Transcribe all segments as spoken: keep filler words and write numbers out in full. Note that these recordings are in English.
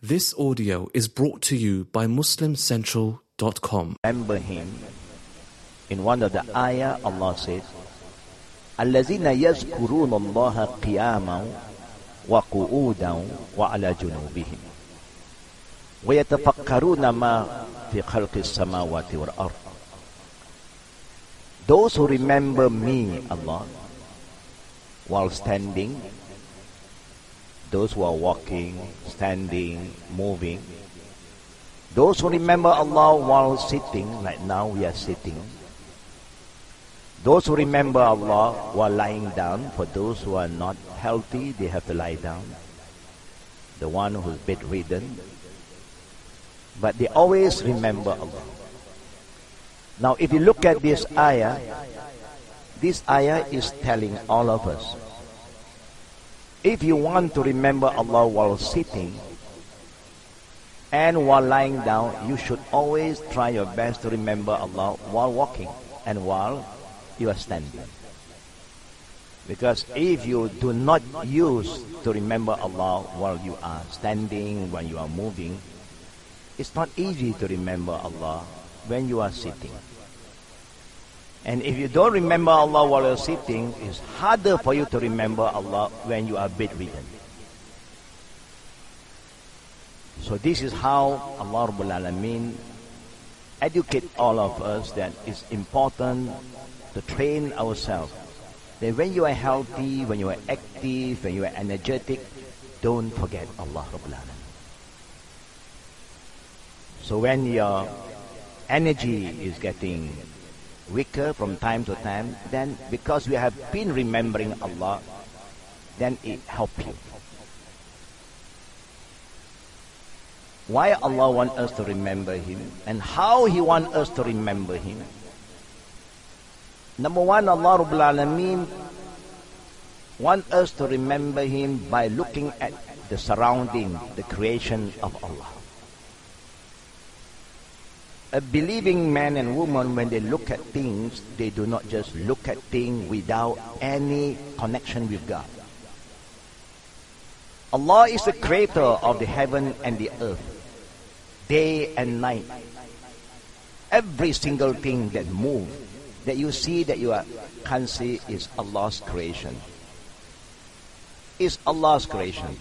This audio is brought to you by Muslim Central dot com. Remember him. In one of the ayah, Allah says, الَّذِينَ يَذْكُرُونَ اللَّهَ قِيَامًا وَقُعُودًا وَعَلَى جُنُوبِهِمْ وَيَتَفَكَّرُونَ مَا فِي خَلْقِ السَّمَاوَاتِ وَالْأَرْضِ. Those who remember me, Allah, while standing, those who are walking, standing, moving, those who remember Allah while sitting, like now we are sitting, those who remember Allah while lying down, for those who are not healthy, they have to lie down, the one who's bedridden, but they always remember Allah. Now if you look at this ayah, this ayah is telling all of us, if you want to remember Allah while sitting and while lying down, you should always try your best to remember Allah while walking and while you are standing. Because if you do not use to remember Allah while you are standing, when you are moving, it's not easy to remember Allah when you are sitting. And if you don't remember Allah while you're sitting, it's harder for you to remember Allah when you are bedridden. So this is how Allah Rabbul Alameen educate all of us that it's important to train ourselves. That when you are healthy, when you are active, when you are energetic, don't forget Allah Rabbul Alameen. So when your energy is getting weaker from time to time, then because we have been remembering Allah, then it helps you. Why Allah wants us to remember Him and how He wants us to remember Him? Number one, Allah Rabbul Alameen wants us to remember Him by looking at the surrounding, the creation of Allah. A believing man and woman, when they look at things, they do not just look at things without any connection with God. Allah is the creator of the heaven and the earth, day and night. Every single thing that moves, that you see, that you are, can't see, is Allah's creation. Is Allah's creation.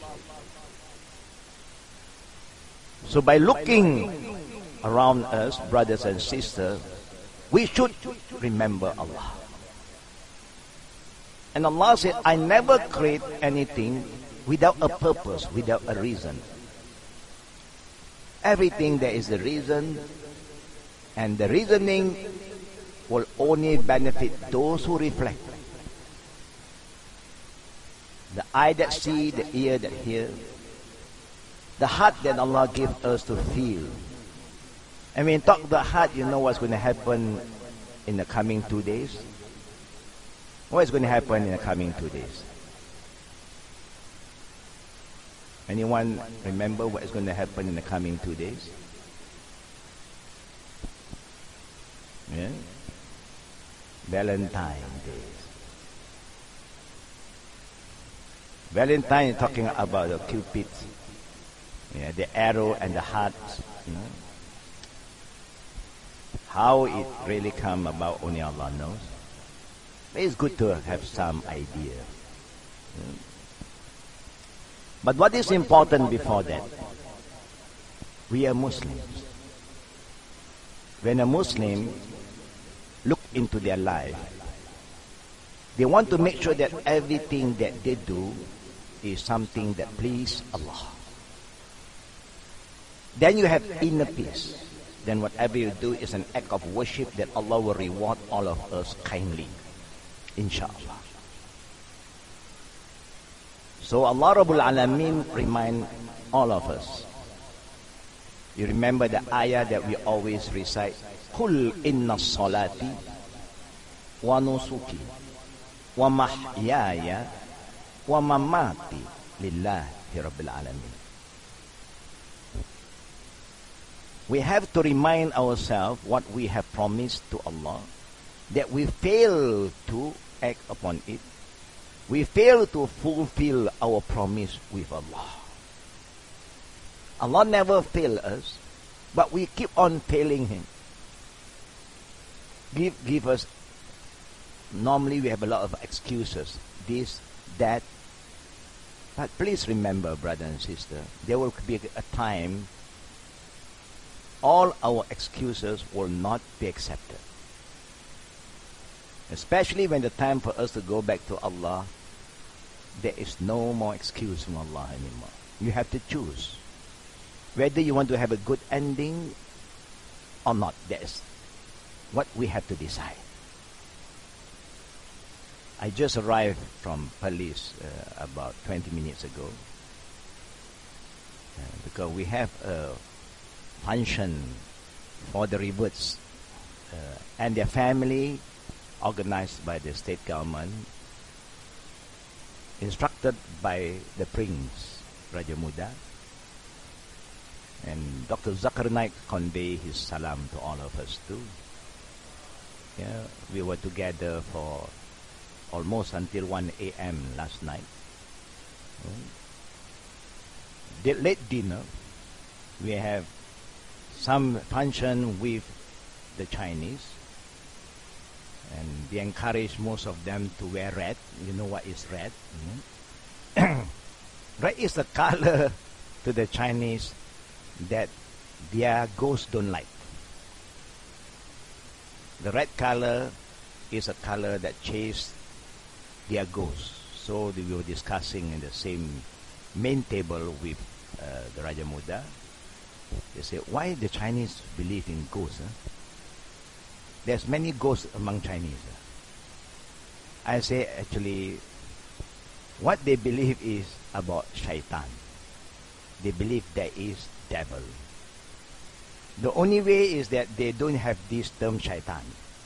So by looking around us, brothers and sisters, we should remember Allah. And Allah said, I never create anything without a purpose, without a reason. Everything there is a reason, and the reasoning will only benefit those who reflect. The eye that see, the ear that hear, the heart that Allah gives us to feel. And when you talk about heart, you know what's going to happen in the coming two days? What is going to happen in the coming two days? Anyone remember what is going to happen in the coming two days? Yeah? Valentine Day. Valentine is talking about the Cupid, yeah, the arrow and the heart. You know? How it really come about, only Allah knows. But it's good to have some idea. Yeah. But what is important before that? We are Muslims. When a Muslim look into their life, they want to make sure that everything that they do is something that please Allah. Then you have inner peace. Then whatever you do is an act of worship that Allah will reward all of us kindly, inshallah. So Allah Rabbul Alameen remind all of us. You remember the ayah that we always recite, Qul inna salati wa nusuki wa mahyaya wa mamati lillahi Rabbil Alameen. We have to remind ourselves what we have promised to Allah, that we fail to act upon it. We fail to fulfill our promise with Allah. Allah never failed us, but we keep on failing Him. Give, give us, normally we have a lot of excuses, this, that. But please remember, brother and sister, there will be a time all our excuses will not be accepted. Especially when the time for us to go back to Allah, there is no more excuse from Allah anymore. You have to choose whether you want to have a good ending or not. That's what we have to decide. I just arrived from Perlis uh, about twenty minutes ago uh, because we have a function for the reverts uh, and their family, organized by the state government, instructed by the Prince Raja Muda, and Doctor Zakir Naik convey his salam to all of us too. Yeah, we were together for almost until one A M last night. The late dinner, we have some function with the Chinese, and they encourage most of them to wear red. You know what is red? Mm-hmm. Red is the color to the Chinese that their ghosts don't like. The red color is a color that chases their ghosts. So we were discussing in the same main table with uh, the Raja Muda. They say, why the Chinese believe in ghosts? Huh? There's many ghosts among Chinese. Huh? I say, actually, what they believe is about shaitan. They believe there is devil. The only way is that they don't have this term shaitan.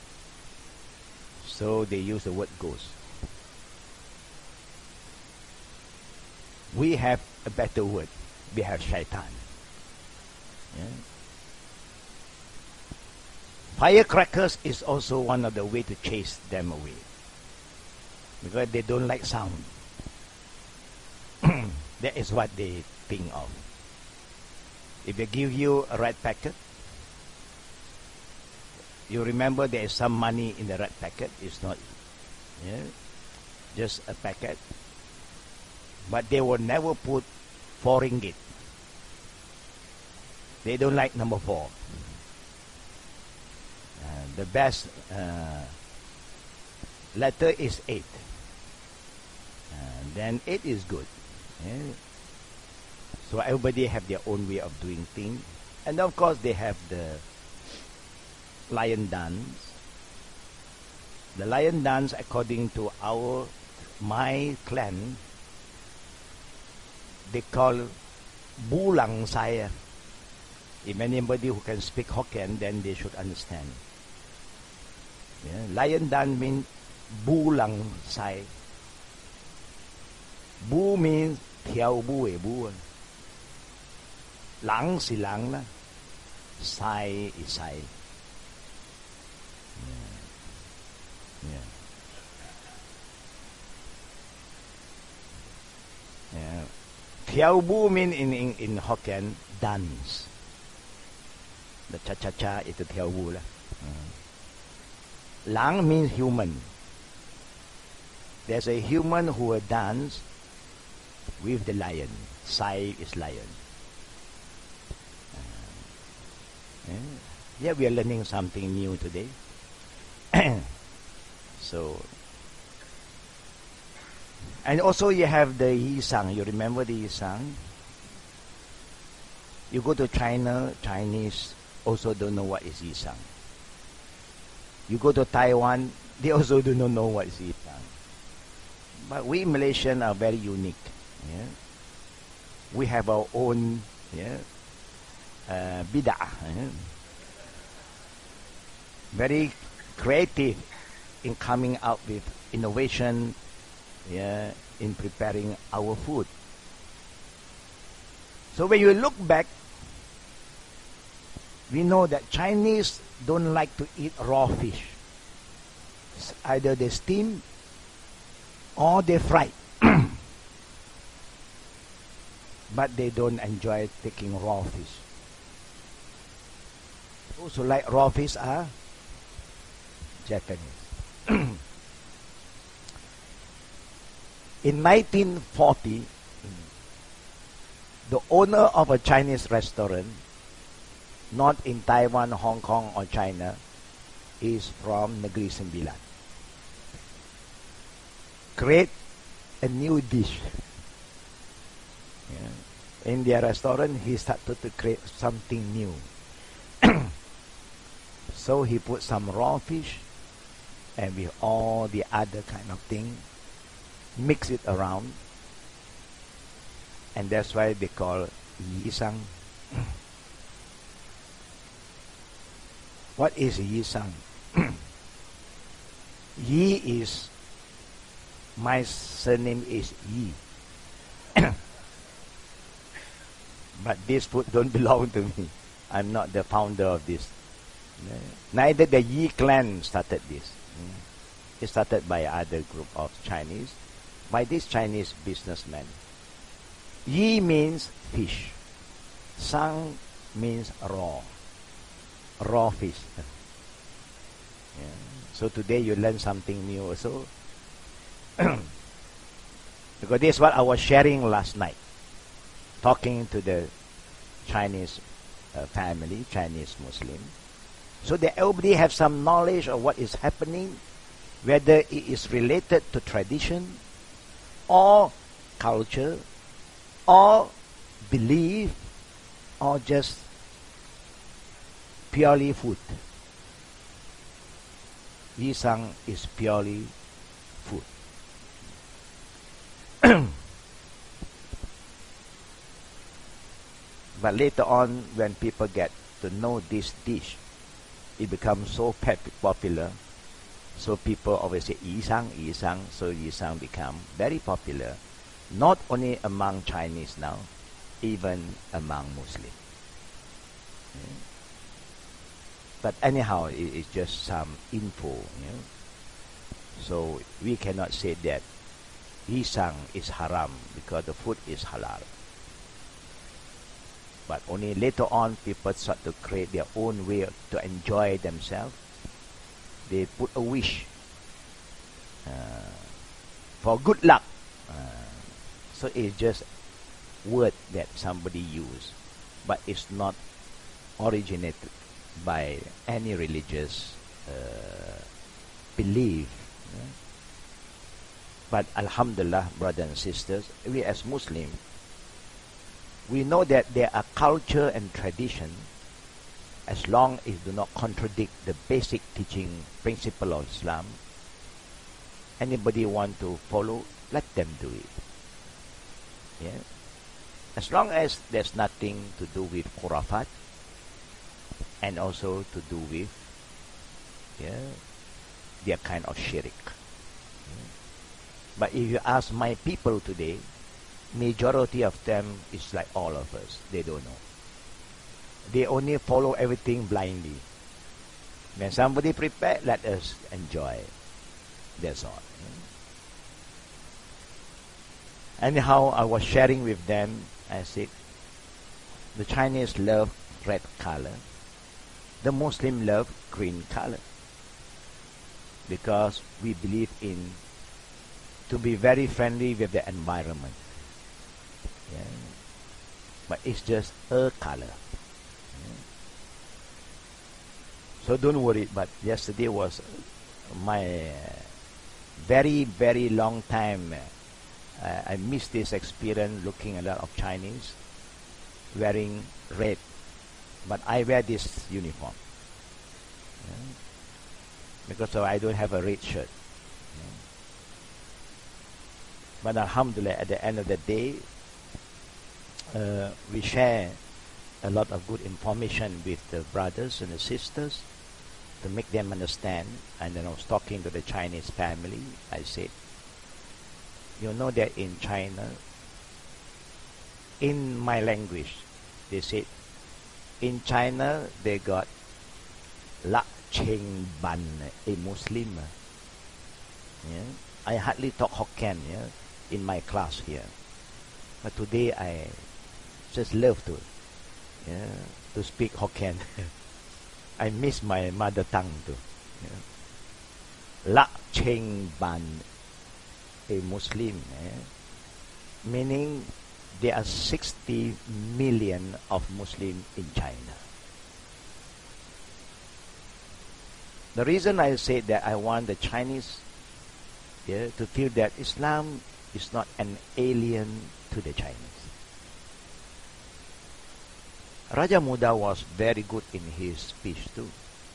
So they use the word ghost. We have a better word. We have shaitan. Yeah. Firecrackers is also one of the way to chase them away, because they don't like sound. That is what they think of. If they give you a red packet, you remember there is some money in the red packet. It's not, yeah, just a packet. But they will never put four ringgit. They don't like number four. Uh, the best uh, letter is eight. Uh, then eight is good. Yeah. So everybody have their own way of doing things. And of course they have the lion dance. The lion dance, according to our, my clan, they call Bulang Saya. If anybody who can speak Hokkien, then they should understand. Yeah. Lion dance means Bulang Sai. Bu means Thiao Bu eh Bu. Lang si lang na. Sai is sai. Yeah. Yeah. Yeah. Thiao Bu mean in, in, in Hokkien, dance. The cha-cha-cha is the Thiao Bu lah. Uh. Lang means human. There's a human who will dance with the lion. Sai is lion. Uh. Yeah. Yeah, we are learning something new today. So, and also you have the Yisang. You remember the Yisang? You go to China, Chinese also don't know what is Yisang. You go to Taiwan, they also do not know what is Yisang. But we Malaysians are very unique. Yeah? We have our own, yeah, uh, bid'ah. Yeah? Very creative in coming out with innovation, yeah, in preparing our food. So when you look back, we know that Chinese don't like to eat raw fish. It's either they steam or they fry. but they don't enjoy taking raw fish. Those who like raw fish are Japanese. In nineteen forty, the owner of a Chinese restaurant, not in Taiwan, Hong Kong, or China, is from Negeri Sembilan. Create a new dish. Yeah. In their restaurant, he started to create something new. So he put some raw fish and with all the other kind of thing, mix it around, and that's why they call Yisang. What is Yisang? Yi is, my surname is Yi. But this food don't belong to me. I'm not the founder of this. Neither the Yi clan started this. It started by other group of Chinese, by this Chinese businessman. Yi means fish. Sang means raw. Raw fish. Yeah. So today you learn something new also. Because this is what I was sharing last night. Talking to the Chinese uh, family, Chinese Muslim. So that everybody have some knowledge of what is happening, whether it is related to tradition, or culture, or belief, or just purely food. Yisang is purely food. But later on, when people get to know this dish, it becomes so popular. So people always say Yisang, Yisang. So Yisang become very popular, not only among Chinese now, even among Muslims. Yeah. But anyhow, it, it's just some info. You know? So we cannot say that Yisang is haram because the food is halal. But only later on, people start to create their own way to enjoy themselves. They put a wish uh, for good luck. Uh, so it's just word that somebody used, but it's not originated by any religious uh, belief. Yeah? But Alhamdulillah, brothers and sisters, we as Muslims, we know that there are culture and tradition, as long as do not contradict the basic teaching principle of Islam. Anybody want to follow, let them do it. Yeah? As long as there's nothing to do with khurafat, and also to do with yeah, their kind of shirk. Yeah? But if you ask my people today, majority of them is like all of us. They don't know. They only follow everything blindly. When somebody prepare, let us enjoy. That's all. Anyhow, I was sharing with them. I said, the Chinese love red color. The Muslim love green color. Because we believe in to be very friendly with the environment. Yeah. But it's just a color. Yeah. So don't worry. But yesterday was my very, very long time. Uh, I missed this experience looking at a lot of Chinese wearing red. But I wear this uniform. Yeah. Because so I don't have a red shirt. Yeah. But Alhamdulillah, at the end of the day, Uh, we share a lot of good information with the brothers and the sisters to make them understand. And then I was talking to the Chinese family. I said, you know that in China, in my language, they said, in China, they got La Cheng Ban, a Muslim. Yeah? I hardly talk Hokkien yeah, in my class here. But today I just love to, yeah, to speak Hokkien. I miss my mother tongue too. Yeah. La Cheng Ban, a Muslim, eh? Meaning there are sixty million of Muslims in China. The reason I say that I want the Chinese, yeah, to feel that Islam is not an alien to the Chinese. Raja Muda was very good in his speech too.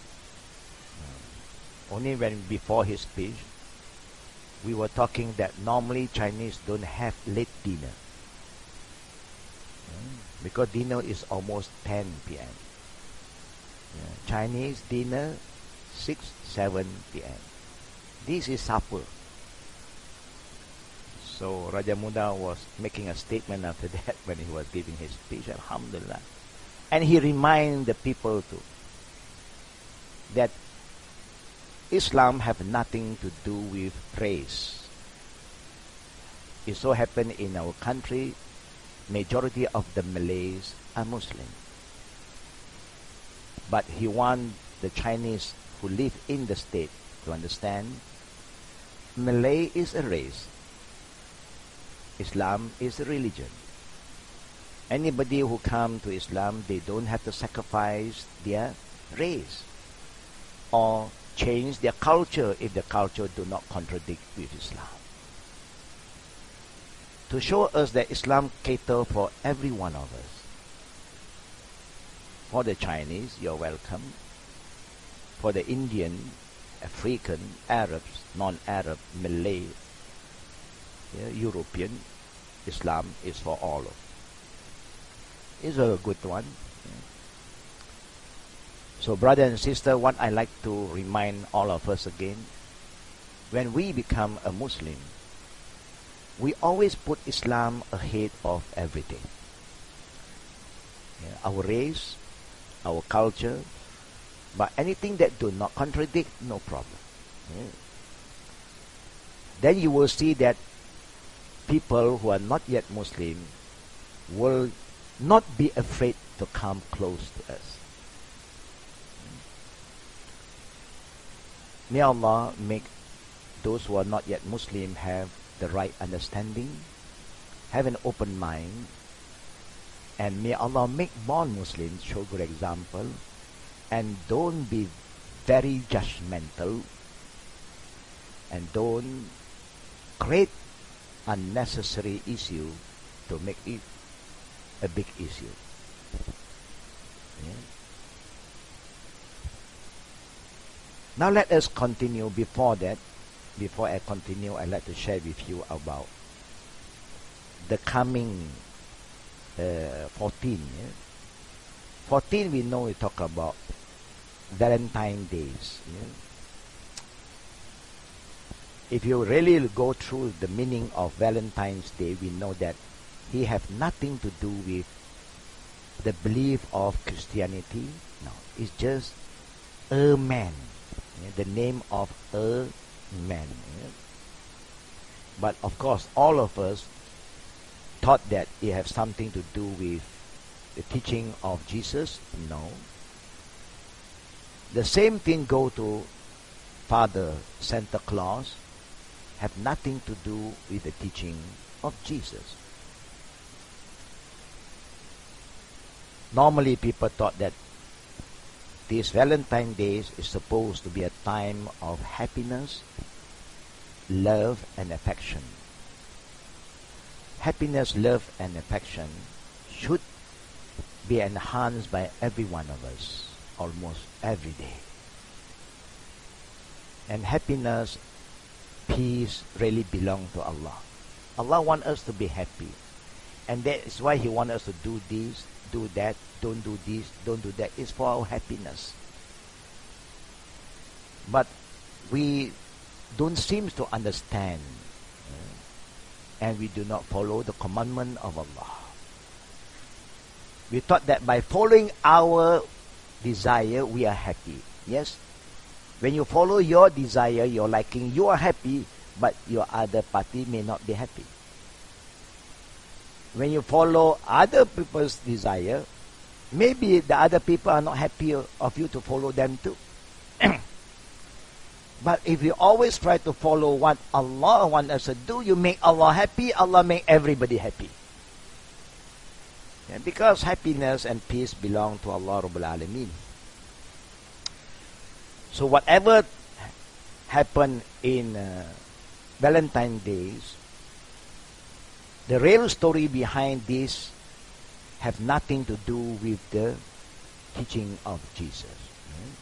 Uh, only when before his speech, we were talking that normally Chinese don't have late dinner. Uh, because dinner is almost ten p m Yeah, Chinese dinner, six, seven p m This is supper. So Raja Muda was making a statement after that when he was giving his speech, Alhamdulillah. And he reminded the people too that Islam have nothing to do with race. It so happened in our country, majority of the Malays are Muslim. But he wants the Chinese who live in the state to understand Malay is a race. Islam is a religion. Anybody who come to Islam, they don't have to sacrifice their race or change their culture if the culture do not contradict with Islam. To show us that Islam cater for every one of us. For the Chinese, you're welcome. For the Indian, African, Arabs, non-Arab, Malay, yeah, European, Islam is for all of. It's a good one. Yeah. So brother and sister, what I like to remind all of us again, when we become a Muslim, we always put Islam ahead of everything. Yeah, our race, our culture, but anything that do not contradict, no problem. Yeah. Then you will see that people who are not yet Muslim will not be afraid to come close to us. May Allah make those who are not yet Muslim have the right understanding, have an open mind, and may Allah make born Muslims show good example, and don't be very judgmental, and don't create unnecessary issue to make it a big issue. Yeah. Now let us continue. Before that, before I continue, I'd like to share with you about the coming uh, fourteen. Yeah? fourteen, we know we talk about Valentine's Days. Yeah? If you really go through the meaning of Valentine's Day, we know that he have nothing to do with the belief of Christianity. No, it's just a man. Yeah, the name of a man. Yeah. But of course, all of us thought that it have something to do with the teaching of Jesus. No. The same thing go to Father Santa Claus. Have nothing to do with the teaching of Jesus. Normally people thought that this Valentine's Day is supposed to be a time of happiness, love and affection. Happiness, love and affection should be enhanced by every one of us almost every day. And happiness, peace really belong to Allah. Allah wants us to be happy. And that is why He wants us to do this, do that, don't do this, don't do that. It's for our happiness. But we don't seem to understand, uh, and we do not follow the commandment of Allah. We thought that by following our desire, we are happy. Yes? When you follow your desire, your liking, you are happy, but your other party may not be happy. when you follow other people's desire, maybe the other people are not happy of you to follow them too. But if you always try to follow what Allah wants us to do, you make Allah happy, Allah make everybody happy. Yeah, because happiness and peace belong to Allah Rabbul Alameen. So whatever happened in uh, Valentine's Days, the real story behind this have nothing to do with the teaching of Jesus. Right?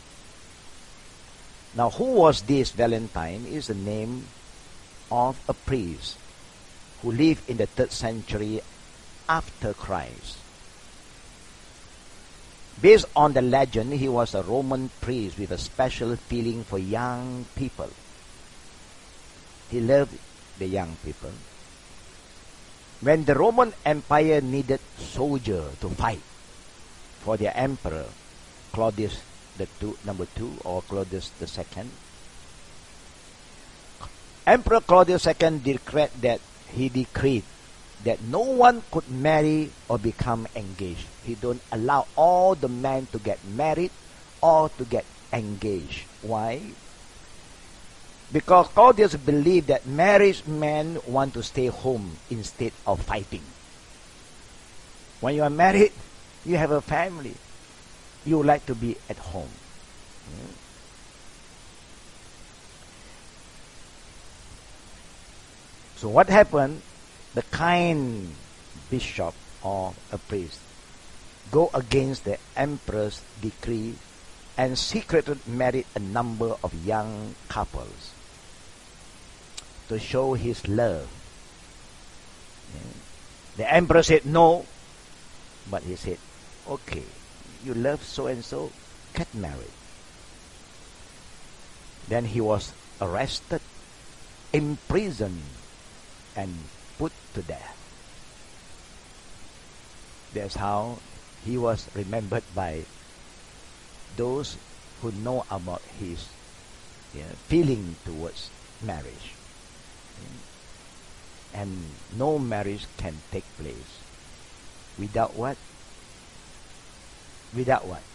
Now, who was this Valentine? Is the name of a priest who lived in the third century after Christ. Based on the legend, he was a Roman priest with a special feeling for young people. He loved the young people. When the Roman Empire needed soldiers to fight for their emperor, Claudius the two, number two, or Claudius the second, Emperor Claudius the second declared that he decreed that no one could marry or become engaged. He don't allow all the men to get married or to get engaged. Why? Because Claudius believed that married men want to stay home instead of fighting. When you are married, you have a family. You would like to be at home. Hmm? So what happened? The kind bishop or a priest go against the emperor's decree and secretly married a number of young couples to show his love. Yeah. The emperor said no, but he said, okay, you love so-and-so, get married. Then he was arrested, imprisoned, and put to death. That's how he was remembered by those who know about his you know, feeling towards marriage. And no marriage can take place without what? Without what?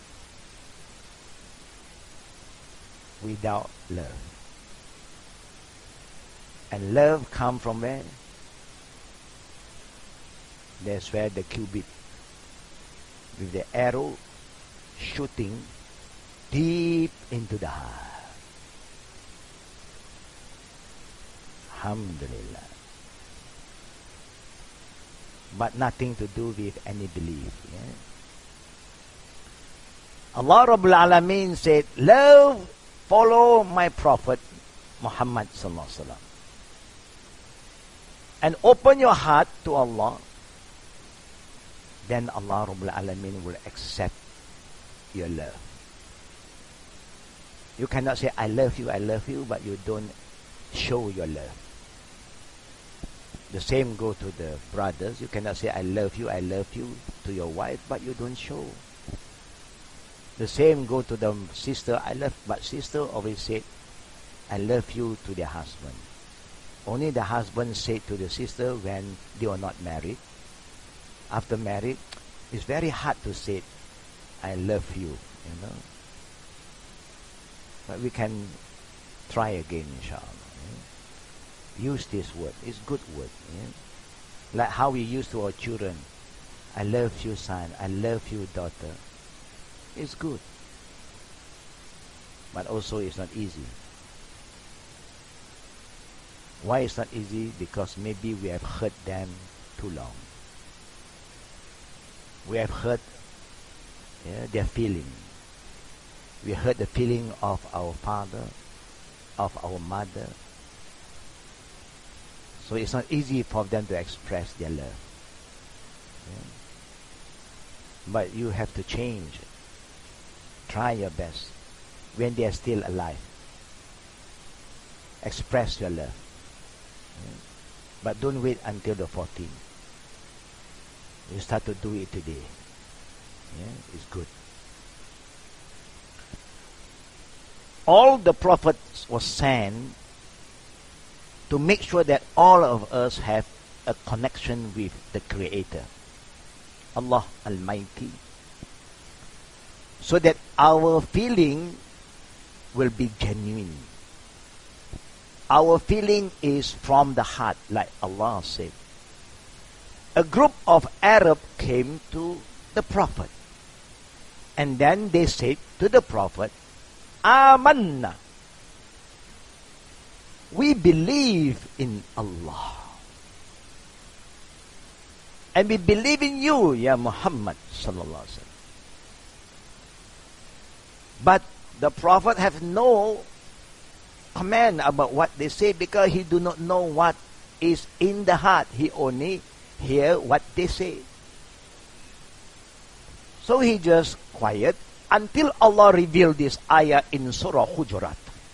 Without love. And love comes from where? That's where the cubit with the arrow shooting deep into the heart. Alhamdulillah. But nothing to do with any belief. Yeah? Allah Rabbul Alameen said, love, follow my Prophet Muhammad Sallallahu Alaihi Wasallam. And open your heart to Allah. Then Allah Rabbul Alameen will accept your love. You cannot say, I love you, I love you, but you don't show your love. The same go to the brothers. You cannot say, I love you, I love you to your wife, but you don't show. The same go to the sister, I love, but sister always said, I love you to their husband. Only the husband said to the sister when they were not married. After married, it's very hard to say, I love you, you know. But we can try again, inshallah. Yeah? Use this word. It's good word. Yeah? Like how we use to our children. I love you, son. I love you, daughter. It's good. But also it's not easy. Why it's not easy? Because maybe we have hurt them too long. We have hurt yeah, their feeling. We hurt the feeling of our father, of our mother. So it's not easy for them to express their love. Yeah. But you have to change. Try your best. When they are still alive, express your love. Yeah. But don't wait until the fourteenth. You start to do it today. Yeah, it's good. All the prophets were sent to make sure that all of us have a connection with the Creator, Allah Almighty, so that our feeling will be genuine. Our feeling is from the heart, like Allah said. A group of Arabs came to the Prophet, and then they said to the Prophet, Amanna, we believe in Allah, and we believe in you, Ya Muhammad sallallahu alaihi wasallam. But the Prophet have no comment about what they say, because he do not know what is in the heart. He only hear what they say. So he just quiet until Allah revealed this ayah in Surah Hujurat.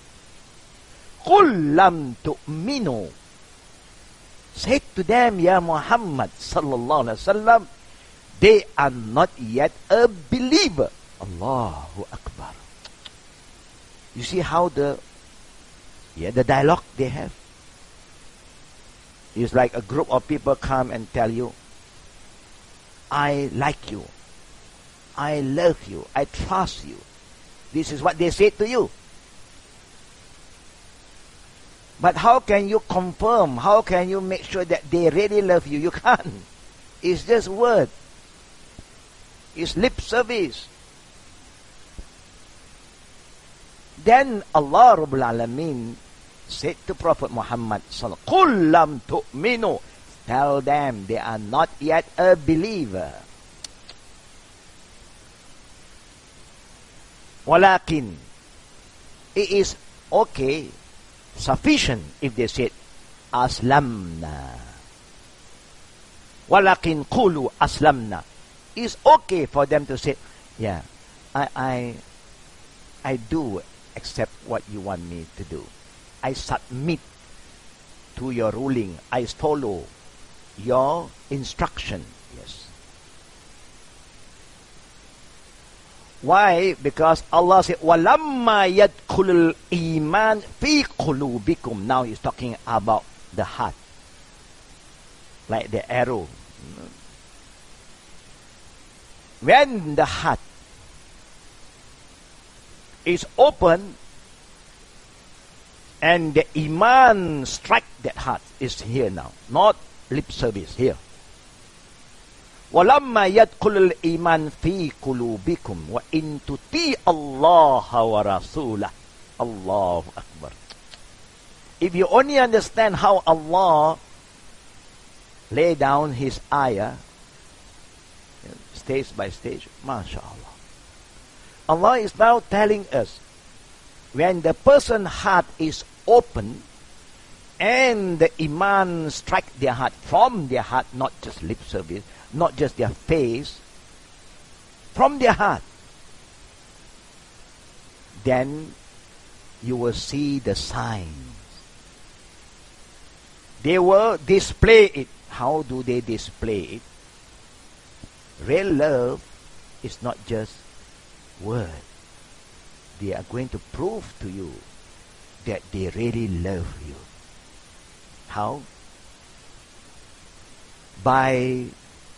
قُلْ لَمْ تُؤْمِنُوا, said to them, Ya Muhammad sallallahu alaihi wasallam, they are not yet a believer. Allahu Akbar. You see how the yeah the dialogue they have? It's like a group of people come and tell you, I like you, I love you, I trust you. This is what they say to you. But how can you confirm? How can you make sure that they really love you? You can't. It's just word. It's lip service. Then Allah Rabbul Alameen said to Prophet Muhammad sallallahu alaihi wasallam, "Qul lam tu'minu." Tell them they are not yet a believer. Walakin, it is okay, sufficient if they said aslamna. Walakin qulu aslamna. It's okay for them to say, yeah, I I I do accept what you want me to do. I submit to your ruling. I follow your instruction. Yes. Why? Because Allah said, وَلَمَّا يَدْخُلُ الْإِيمَانِ فِي قُلُوبِكُمْ. Now he's talking about the heart. Like the arrow. When the heart is open and the iman strike that heart, is here now, not lip service here. وَلَمَّا يَدْخُلُ الْإِيمَانِ فِي قُلُوبِكُمْ وَإِن تُطِيعُوا اللَّهَ وَرَسُولَهُ. Allahu Akbar. If you only understand how Allah lay down His ayah, stage by stage, MashaAllah. Allah is now telling us, when the person's heart is open and the iman strike their heart, from their heart, not just lip service, not just their face, from their heart, then you will see the signs. They will display it. How do they display it? Real love is not just word. They are going to prove to you that they really love you. How? By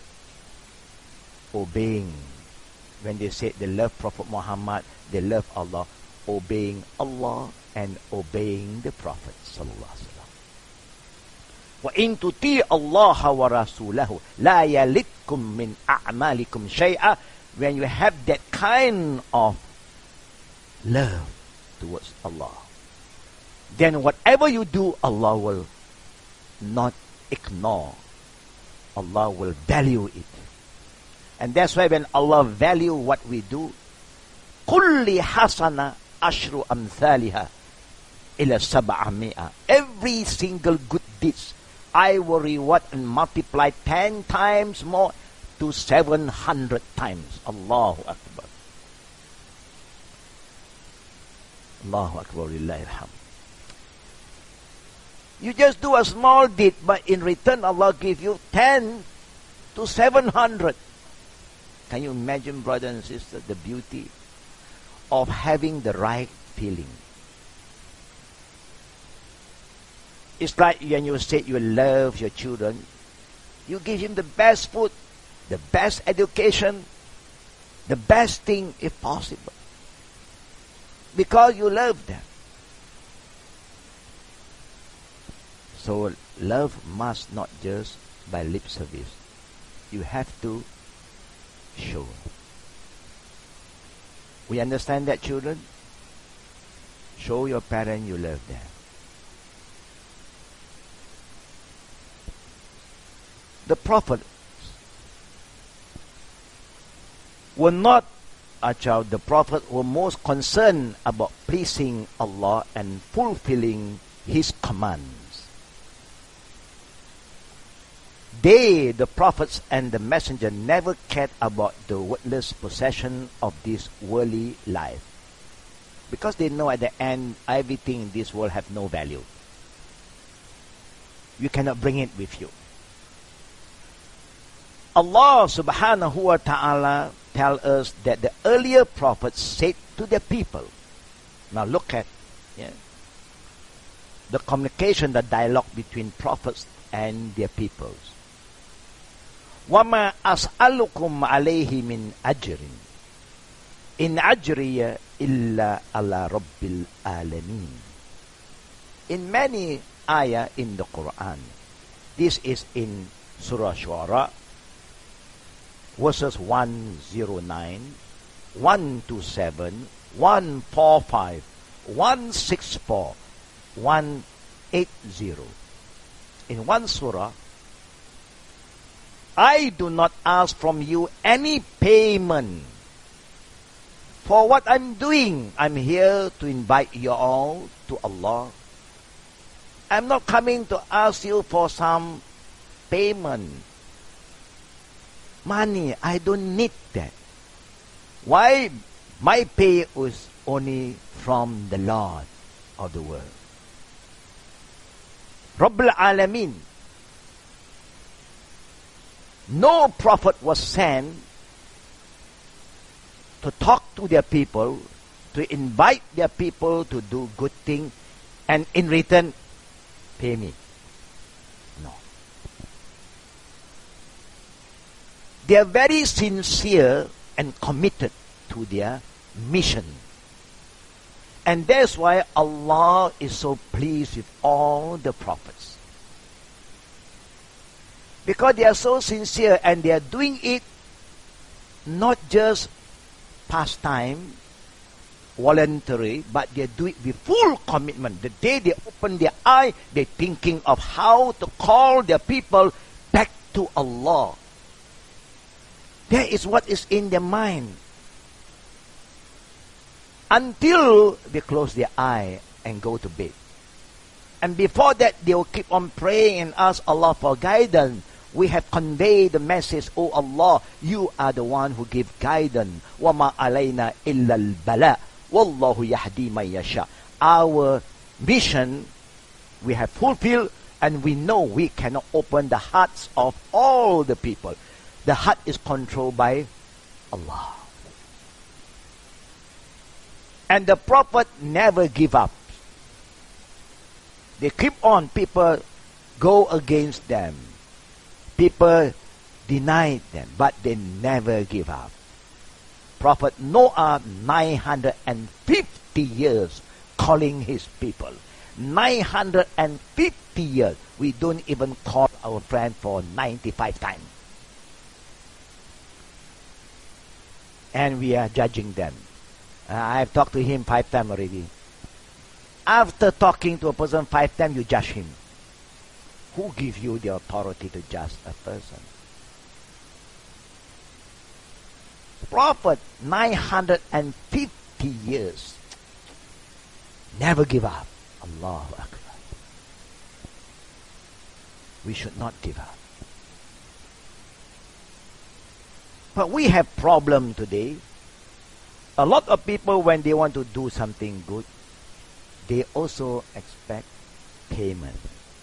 obeying. When they say they love Prophet Muhammad, they love Allah, obeying Allah and obeying the Prophet sallallahu alaihi wasallam. وَإِن تُطِيعُوا اللَّهَ وَرَسُولَهُ لَا يَلِتْكُمْ مِنْ أَعْمَالِكُمْ شَيْئًا. When you have that kind of love towards Allah, then whatever you do, Allah will not ignore. Allah will value it. And that's why when Allah value what we do, كُلِّ حَسَنَ أَشْرُ أَمْثَالِهَا إِلَى سَبْعَمِائَةٍ. Every single good deed, I will reward and multiply ten times more to seven hundred times. Allahu Akbar. Allahu Akbar, lillahi alhamd. You just do a small deed, but in return Allah give you ten to seven hundred. Can you imagine, brothers and sisters, the beauty of having the right feeling? It's like when you say you love your children, You give him the best food, the best education, the best thing if possible. Because you love them. So love must not just by lip service. You have to show. We understand that, children? Show your parents you love them. The prophets were not a child. The prophets were most concerned about pleasing Allah and fulfilling His commands. They, the prophets and the messenger, never cared about the worthless possession of this worldly life. Because they know at the end, everything in this world have no value. You cannot bring it with you. Allah subhanahu wa ta'ala tell us that the earlier prophets said to their people. Now look at yeah, the communication, the dialogue between prophets and their peoples. وَمَا أَسْأَلُكُمْ عَلَيْهِ مِنْ أَجْرٍ إِنْ أَجْرِيَ إِلَّا عَلَى رَبِّ الْعَالَمِينَ. In many ayah in the Quran, this is in Surah Shu'ara, verses one oh nine, one twenty-seven, one forty-five, one sixty-four, one eighty. In one surah, I do not ask from you any payment for what I'm doing. I'm here to invite you all to Allah. I'm not coming to ask you for some payment. Money, I don't need that. Why? My pay is only from the Lord of the world. Rabbul Alameen. No prophet was sent to talk to their people, to invite their people to do good things, and in return, pay me. No. They are very sincere and committed to their mission. And that's why Allah is so pleased with all the prophets. Because they are so sincere and they are doing it not just pastime, voluntary, but they do it with full commitment. The day they open their eye, they're thinking of how to call their people back to Allah. That is what is in their mind. Until they close their eye and go to bed. And before that, they will keep on praying and ask Allah for guidance. We have conveyed the message, Oh Allah, you are the one who give guidance. وَمَا عَلَيْنَا إِلَّا الْبَلَاءُ وَاللَّهُ يَهْدِي مَن يَشَاءُ. Our mission we have fulfilled, and we know we cannot open the hearts of all the people. The heart is controlled by Allah. And the prophet never give up. They keep on. People go against them. People deny them, but they never give up. Prophet Noah, nine hundred fifty years calling his people. nine hundred fifty years. We don't even call our friend for ninety-five times. And we are judging them. Uh, I've talked to him five times already. After talking to a person five times, you judge him. Who gives you the authority to judge a person? Prophet, nine hundred fifty years. Never give up. Allahu Akbar. We should not give up. But we have problem today. A lot of people, when they want to do something good, they also expect payment.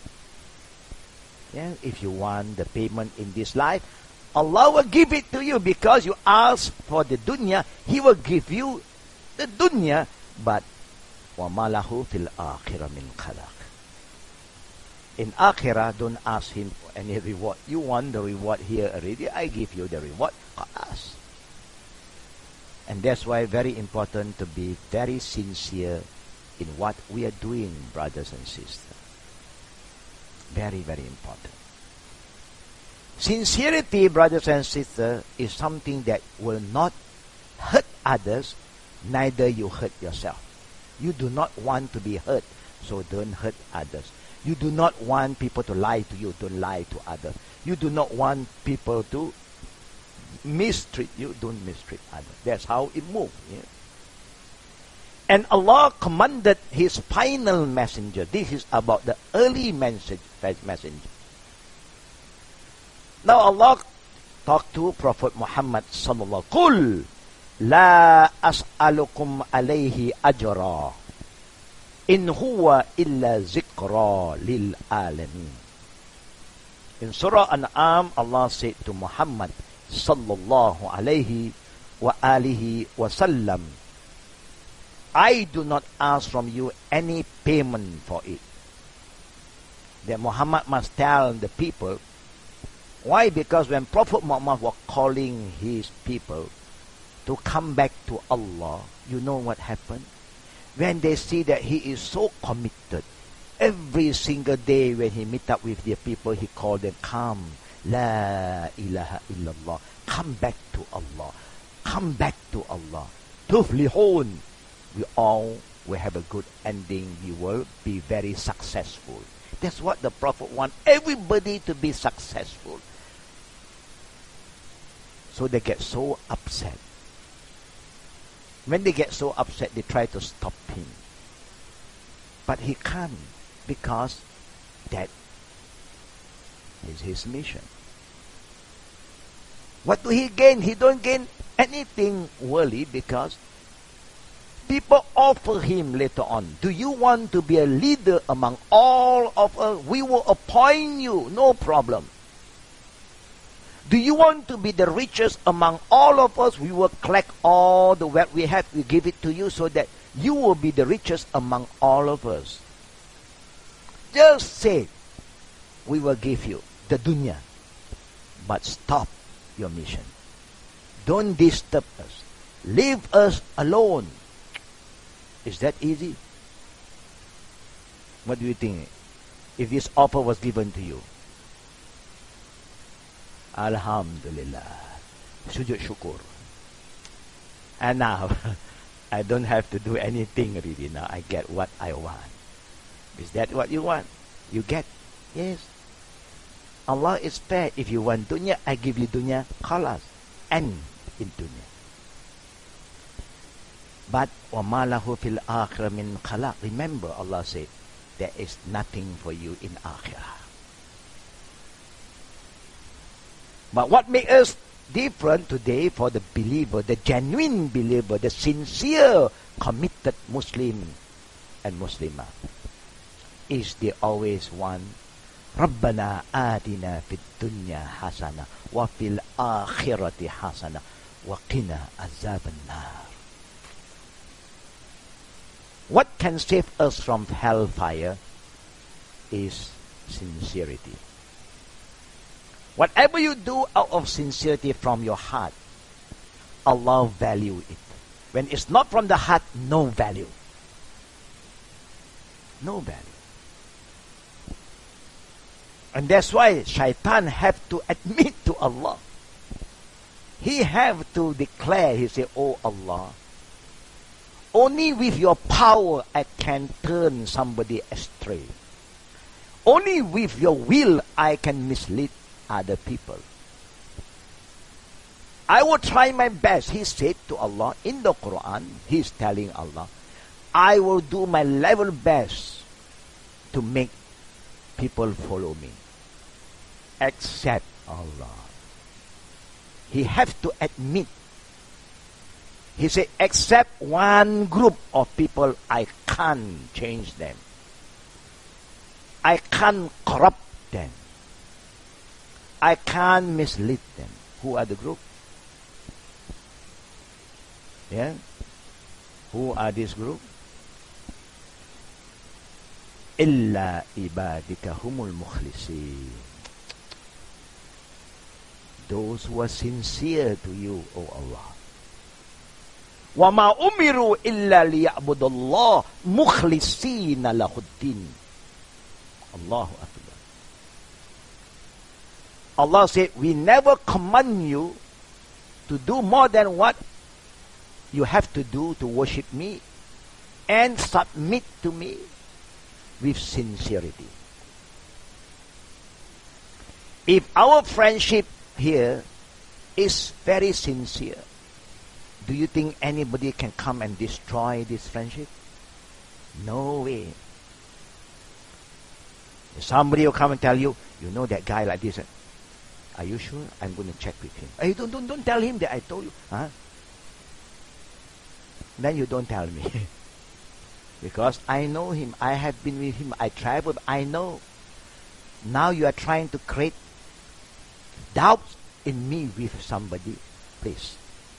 Yeah, if you want the payment in this life, Allah will give it to you because you ask for the dunya. He will give you the dunya, but وَمَا لَهُ فِي الْآخِرَةِ مِنْ خَلَقٍ. In Akhirah, don't ask him for any reward. You want the reward here already, I give you the reward. Ask. And that's why very important to be very sincere in what we are doing, brothers and sisters. Very, very important. Sincerity, brothers and sisters, is something that will not hurt others, neither you hurt yourself. You do not want to be hurt, so don't hurt others. You do not want people to lie to you, don't lie to others. You do not want people to mistreat you, don't mistreat others. That's how it moves. Yeah? And Allah commanded His final messenger. This is about the early message, messenger. Now Allah talked to Prophet Muhammad sallallahu alaihi wasallam. La as'alukum alayhi ajra. In huwa illa zikra lil alamin. In Surah An'am, Allah said to Muhammad sallallahu alayhi wa alihi wa sallam, I do not ask from you any payment for it. That Muhammad must tell the people. Why? Because when Prophet Muhammad was calling his people to come back to Allah, you know what happened? When they see that he is so committed, every single day when he meet up with the people, he called them, come, la ilaha illallah, come back to Allah, come back to Allah. Tuflihun, we all will have a good ending, we will be very successful. That's what the Prophet wants, everybody to be successful. So they get so upset. When they get so upset, they try to stop him. But he can't, because that is his mission. What do he gain? He don't gain anything worldly, because people offer him later on, do you want to be a leader among all of us? We will appoint you, no problem. Do you want to be the richest among all of us? We will collect all the wealth we have, we give it to you, so that you will be the richest among all of us. Just say, we will give you the dunya, but stop your mission. Don't disturb us. Leave us alone. Is that easy? What do you think? If this offer was given to you? Alhamdulillah. Sujud syukur. And now, I don't have to do anything really now. I get what I want. Is that what you want? You get? Yes. Allah is fair. If you want dunya, I give you dunya. Khalas. End in dunya. But وَمَا لَهُ فِي الْآخِرَةِ مِنْ خَلَقٍ. Remember, Allah said, there is nothing for you in akhirah. But what makes us different today for the believer, the genuine believer, the sincere, committed Muslim and Muslimah, is they always want رَبَّنَا آتِنَا فِي الدُّنْيَا حَسَنَةً وَفِي الْآخِرَةِ حَسَنَةً وَقِنَا عَذَابَ النَّارِ. What can save us from hellfire is sincerity. Whatever you do out of sincerity from your heart, Allah value it. When it's not from the heart, no value. No value. And that's why Shaitan have to admit to Allah. He have to declare, he say, oh Allah, only with your power I can turn somebody astray. Only with your will I can mislead other people. I will try my best. He said to Allah in the Quran, he is telling Allah, I will do my level best to make people follow me. Except Allah. He have to admit. He said, except one group of people, I can't change them. I can't corrupt them. I can't mislead them. Who are the group? Yeah? Who are this group? إِلَّا إِبَادِكَ هُمُ الْمُخْلِصِينَ. Those who are sincere to you, O Allah. وَمَا أُمِرُوا إِلَّا لِيَعْبُدُ اللَّهِ مُخْلِصِينَ لَهُ الدِّينَ. Allahu Akbar. Allah said, we never command you to do more than what you have to do to worship me and submit to me with sincerity. If our friendship here is very sincere, do you think anybody can come and destroy this friendship? No way. Somebody will come and tell you, you know that guy like this. Are you sure? I'm going to check with him. Hey, don't, don't, don't tell him that I told you. Huh? Then you don't tell me. Because I know him. I have been with him. I traveled. I know. Now you are trying to create doubts in me with somebody. Please.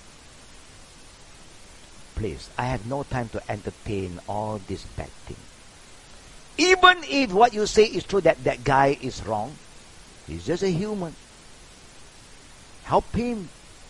Please. I have no time to entertain all this bad thing. Even if what you say is true, that that guy is wrong, he's just a human. Help him.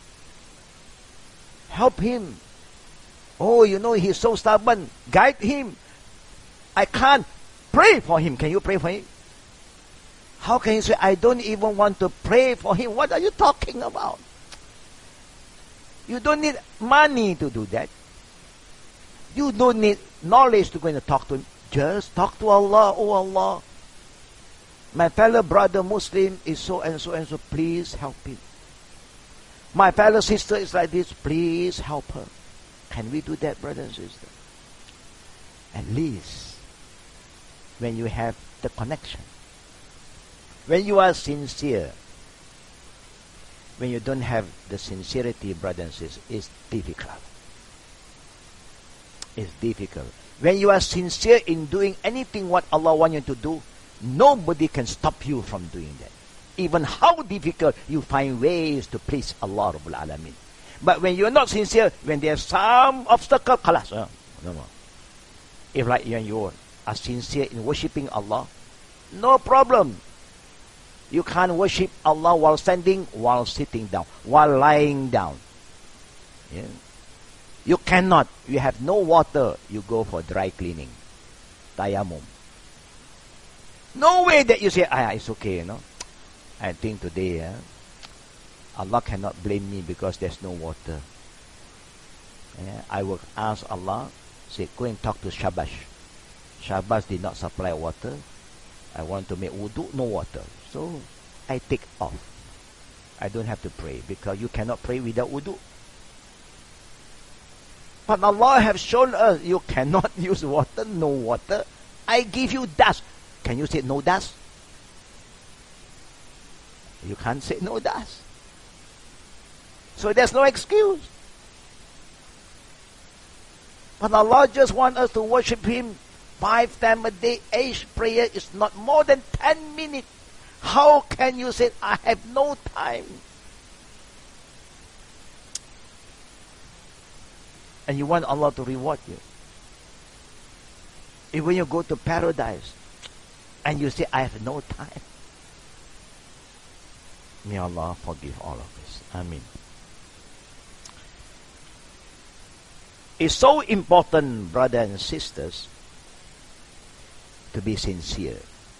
Help him. Oh, you know, he's so stubborn. Guide him. I can't pray for him. Can you pray for him? How can you say, I don't even want to pray for him? What are you talking about? You don't need money to do that. You don't need knowledge to go and talk to him. Just talk to Allah. Oh Allah, my fellow brother Muslim is so and so and so. Please help him. My fellow sister is like this. Please help her. Can we do that, brother and sister? At least when you have the connection, when you are sincere. When you don't have the sincerity, brother and sister, it's difficult. It's difficult. When you are sincere in doing anything what Allah wants you to do, nobody can stop you from doing that. Even how difficult, you find ways to please Allah Rabbul Alameen. But when you are not sincere, when there's some obstacle, khalas, uh, no more. If like when you are sincere in worshipping Allah, no problem. You can't worship Allah while standing, while sitting down, while lying down. Yeah. You cannot. You have no water. You go for dry cleaning. Tayammum. No way that you say, ah, it's okay, you know. I think today, eh, Allah cannot blame me because there's no water. Yeah, I will ask Allah, say, go and talk to Shabash. Shabash did not supply water. I want to make wudu, no water. So, I take off. I don't have to pray because you cannot pray without wudu. But Allah has shown us you cannot use water, no water. I give you dust. Can you say no dust? You can't say no dust. So there's no excuse. But Allah just wants us to worship Him five times a day. Each prayer is not more than ten minutes. How can you say, I have no time? And you want Allah to reward you. If when you go to paradise and you say, I have no time. May Allah forgive all of us. Ameen. It's so important, brothers and sisters, to be sincere.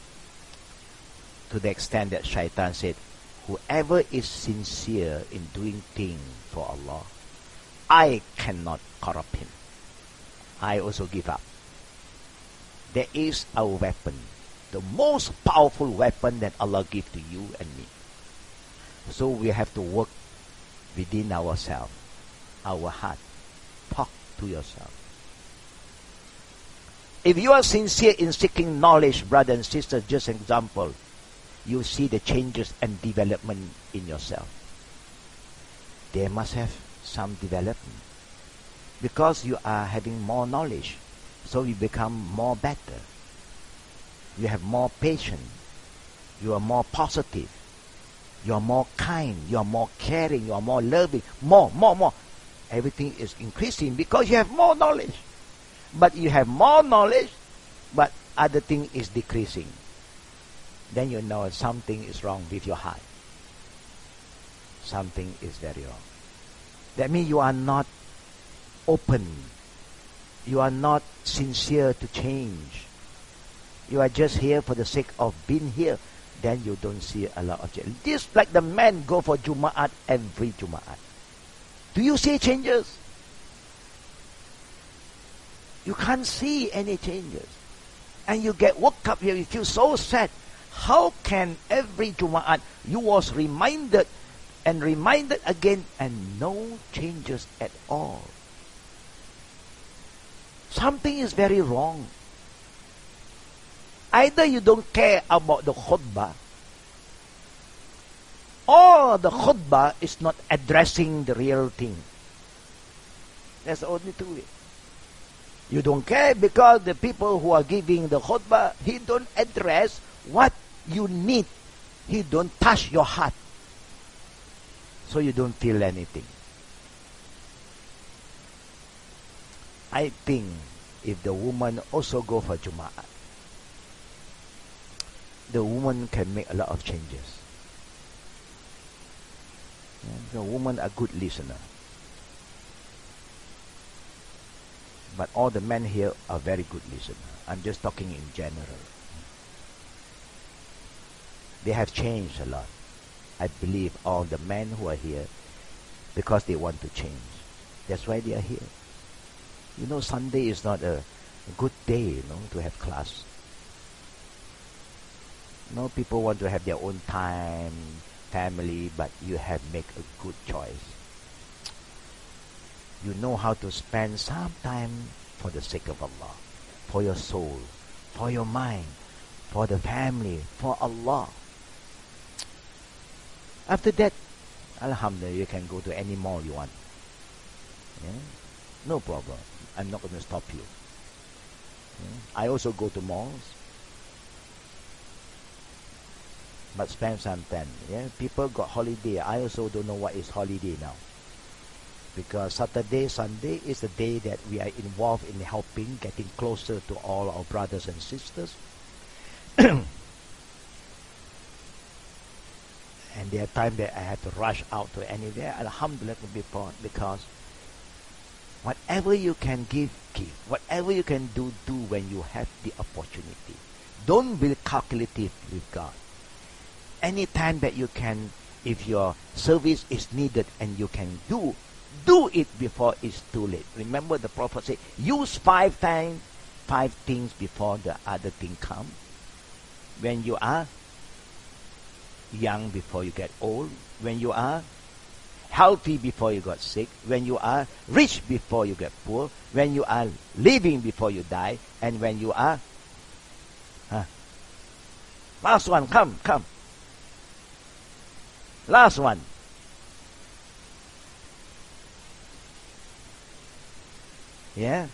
To the extent that Shaitan said, whoever is sincere in doing things for Allah, I cannot corrupt him. I also give up. There is a weapon, the most powerful weapon that Allah gives to you and me. So we have to work within ourselves, our heart. Talk to yourself. If you are sincere in seeking knowledge, brother and sister, just an example, you see the changes and development in yourself. There must have some development. Because you are having more knowledge, so you become more better. You have more patience. You are more positive. You are more kind. You are more caring. You are more loving. More, more, more. Everything is increasing because you have more knowledge. But you have more knowledge, but other thing is decreasing, then you know something is wrong with your heart. Something is very wrong. That means you are not open. You are not sincere to change. You are just here for the sake of being here. Then you don't see a lot of change. Just like the men go for Jum'at every Jum'at. Do you see changes? You can't see any changes. And you get woke up here, you feel so sad. How can every Jum'at you was reminded and reminded again and no changes at all? Something is very wrong. Either you don't care about the khutbah, or the khutbah is not addressing the real thing. That's the only two ways. You don't care because the people who are giving the khutbah, he don't address what you need. He don't touch your heart. So you don't feel anything. I think if the woman also go for Jum'at, the woman can make a lot of changes. The woman a good listener. But all the men here are very good listeners. I'm just talking in general. They have changed a lot. I believe all the men who are here because they want to change. That's why they are here. You know, Sunday is not a, a good day, you know, to have class. You know, people want to have their own time, family, but you have make a good choice. You know how to spend some time for the sake of Allah, for your soul, for your mind, for the family, for Allah. After that, Alhamdulillah, you can go to any mall you want. Yeah? No problem. I'm not going to stop you. Yeah? I also go to malls. But spend some time. Yeah? People got holiday. I also don't know what is holiday now. Because Saturday, Sunday is the day that we are involved in helping, getting closer to all our brothers and sisters. And there are times that I have to rush out to anywhere. Alhamdulillah, to be proud, because whatever you can give, give. Whatever you can do, do when you have the opportunity. Don't be calculative with God. Any time that you can, if your service is needed and you can do, do it before it's too late. Remember the Prophet said, use five times, five things before the other thing come. When you are young, before you get old. When you are healthy, before you got sick. When you are rich, before you get poor. When you are living, before you die. And when you are... Huh? Last one, come, come. Last one. Yeah.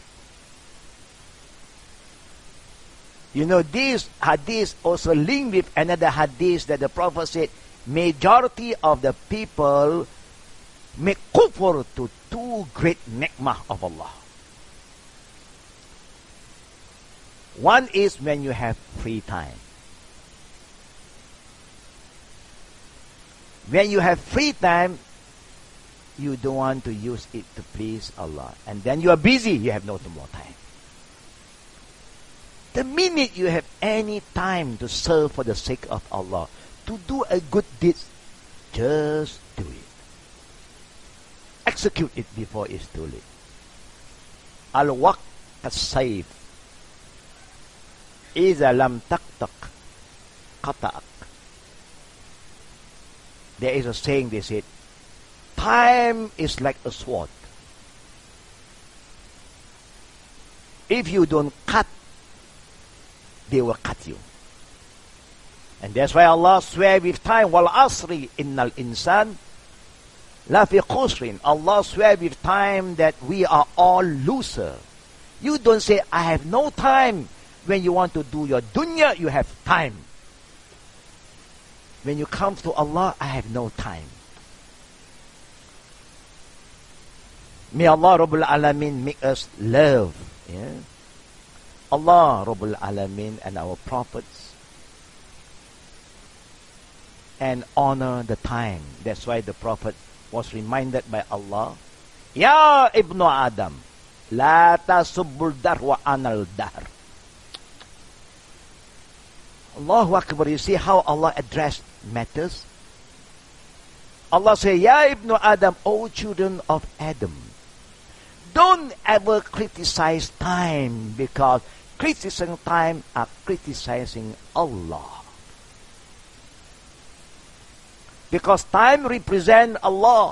You know, this hadith also linked with another hadith that the Prophet said, majority of the people make kufr to two great ni'mah of Allah. One is when you have free time. When you have free time, you don't want to use it to please Allah. And then you are busy, you have no more time. The minute you have any time to serve for the sake of Allah, to do a good deed, just do it. Execute it before it's too late. Al-waqt as-sayf. Iza lam taqtaq qata'ak. There is a saying, they said, time is like a sword. If you don't cut, they will cut you. And that's why Allah swear with time, wal asri innal insan la fi khusrin. Allah swear with time that we are all loser. You don't say, I have no time. When you want to do your dunya, you have time. When you come to Allah, I have no time. May Allah Rabbul Alameen make us love. Yeah? Allah Rabbul Alameen and our prophets, and honor the time. That's why the prophet was reminded by Allah, Ya Ibnu Adam, La tasubbul dar wa anal dar. Allahu Akbar. You see how Allah addressed matters? Allah says, Ya Ibnu Adam, O children of Adam, don't ever criticize time, because criticizing time are criticizing Allah. Because time represents Allah.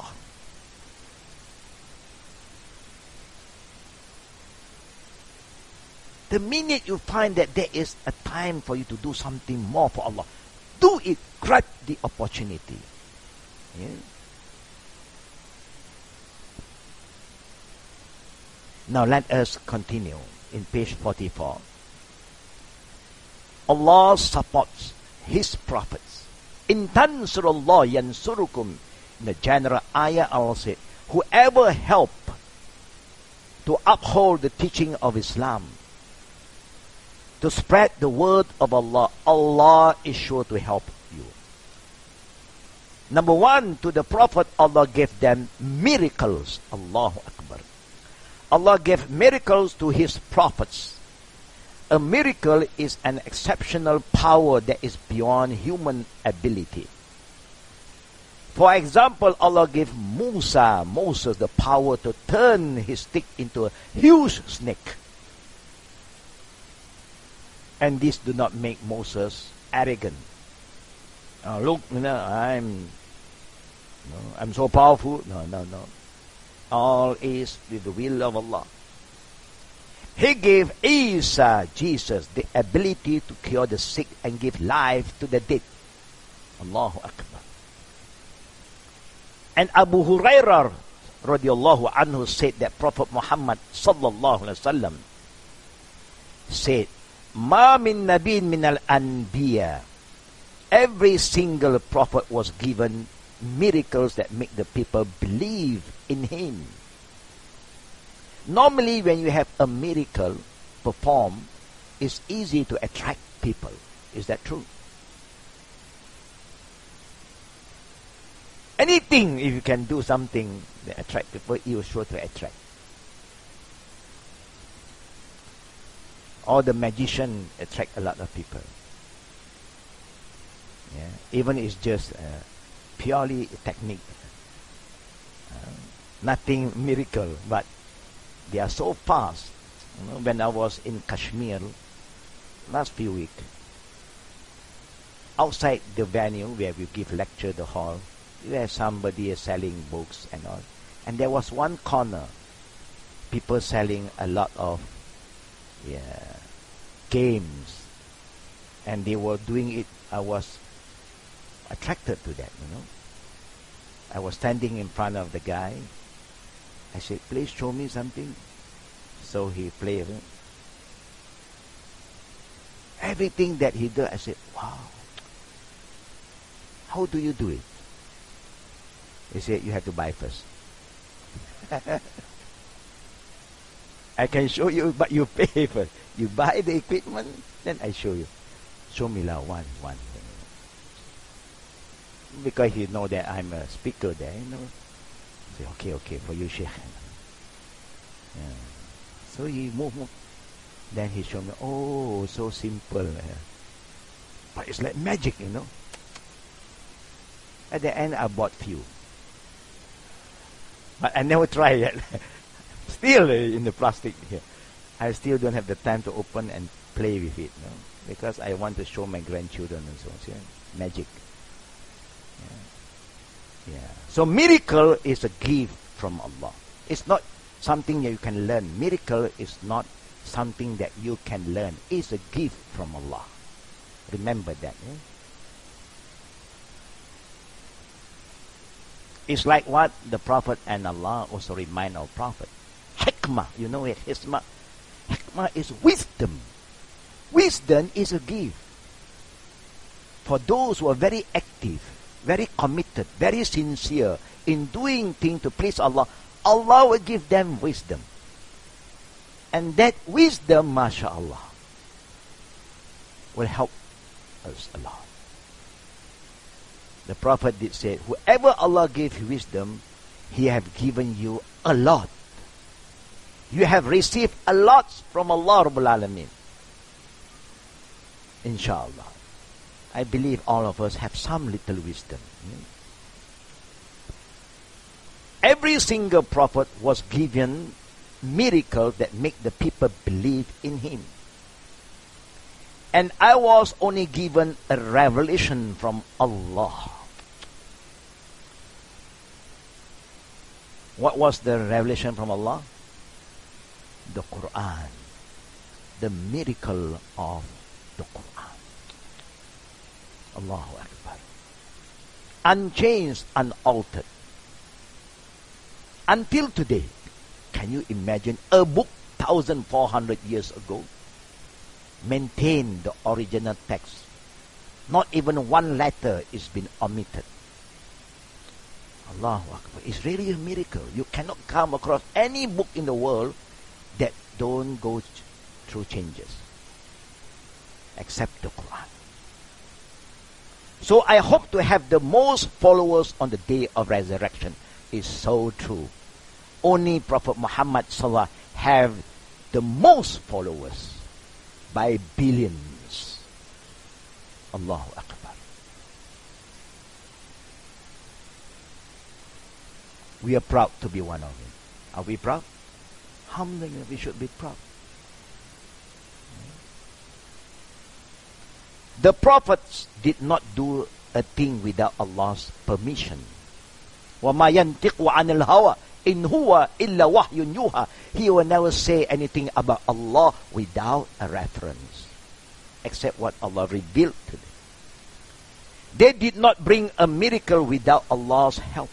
The minute you find that there is a time for you to do something more for Allah, do it. Grab the opportunity. Yeah. Now let us continue in page forty-four. Allah supports His prophets. In tansurullah yansurukum. In the general ayah, Allah said, whoever help to uphold the teaching of Islam, to spread the word of Allah, Allah is sure to help you. Number one, to the Prophet, Allah gave them miracles. Allahu Akbar. Allah gave miracles to His prophets. A miracle is an exceptional power that is beyond human ability. For example, Allah gave Musa, Moses, the power to turn his stick into a huge snake. And this do not make Moses arrogant. Oh, look, you know, I'm, you know, I'm so powerful. No, no, no. All is with the will of Allah. He gave Isa, Jesus, the ability to cure the sick and give life to the dead. Allahu Akbar. And Abu Hurairah radiallahu anhu said that Prophet Muhammad sallallahu alaihi wasallam said, Ma min nabiin min al-anbiya. Every single prophet was given miracles that make the people believe in him. Normally, when you have a miracle performed, it's easy to attract people. Is that true? Anything, if you can do something that attract people, you're sure to attract. Or the magician attract a lot of people. Yeah. Even it's just uh, purely a technique. Uh, nothing miracle, but they are so fast. You know, when I was in Kashmir last few weeks, outside the venue where we give lecture, the hall, there somebody is selling books and all. And there was one corner, people selling a lot of yeah, games. And they were doing it. I was attracted to that, you know. I was standing in front of the guy. I said, please show me something. So he played it. Everything that he did, I said, wow. How do you do it? He said, you have to buy first. I can show you, but you pay first. You buy the equipment, then I show you. Show me lah, one, one. Because he know that I'm a speaker there, you know. I say, okay, okay, for you, Sheikh. Yeah. So he moved, moved. Then he showed me, oh, so simple. Yeah. But it's like magic, you know. At the end, I bought few. But I never tried yet. Still in the plastic here. I still don't have the time to open and play with it, no? Because I want to show my grandchildren and so on. See? Magic. Yeah. Yeah. So miracle is a gift from Allah. It's not something that you can learn. Miracle is not something that you can learn. It's a gift from Allah. Remember that. Eh? It's like what the Prophet and Allah also remind our Prophet. Hikmah, you know it, Hikmah. Hikmah is wisdom. Wisdom is a gift. For those who are very active, very committed, very sincere in doing things to please Allah, Allah will give them wisdom. And that wisdom, mashallah, will help us a lot. The Prophet did say, whoever Allah gave you wisdom, He have given you a lot. You have received a lot from Allah Rabbul Alameen. Inshallah. I believe all of us have some little wisdom. Every single prophet was given miracle that make the people believe in him. And I was only given a revelation from Allah. What was the revelation from Allah? The Quran. The miracle of the Quran. Allahu Akbar. Unchanged, unaltered. Until today. Can you imagine a book one thousand four hundred years ago maintained the original text? Not even one letter is been omitted. Allahu Akbar. It's really a miracle. You cannot come across any book in the world that don't go through changes except the Quran. So I hope to have the most followers on the day of resurrection. It's so true. Only Prophet Muhammad Sallallahu have the most followers by billions. Allahu Akbar. We are proud to be one of them. Are we proud? Alhamdulillah, we should be proud. The prophets did not do a thing without Allah's permission. وَمَا يَنْتِقُ عَنِ الْهَوَىٰ إِنْ هُوَ إِلَّا وَحْيٌ يُوحَىٰ. He will never say anything about Allah without a reference, except what Allah revealed to them. They did not bring a miracle without Allah's help.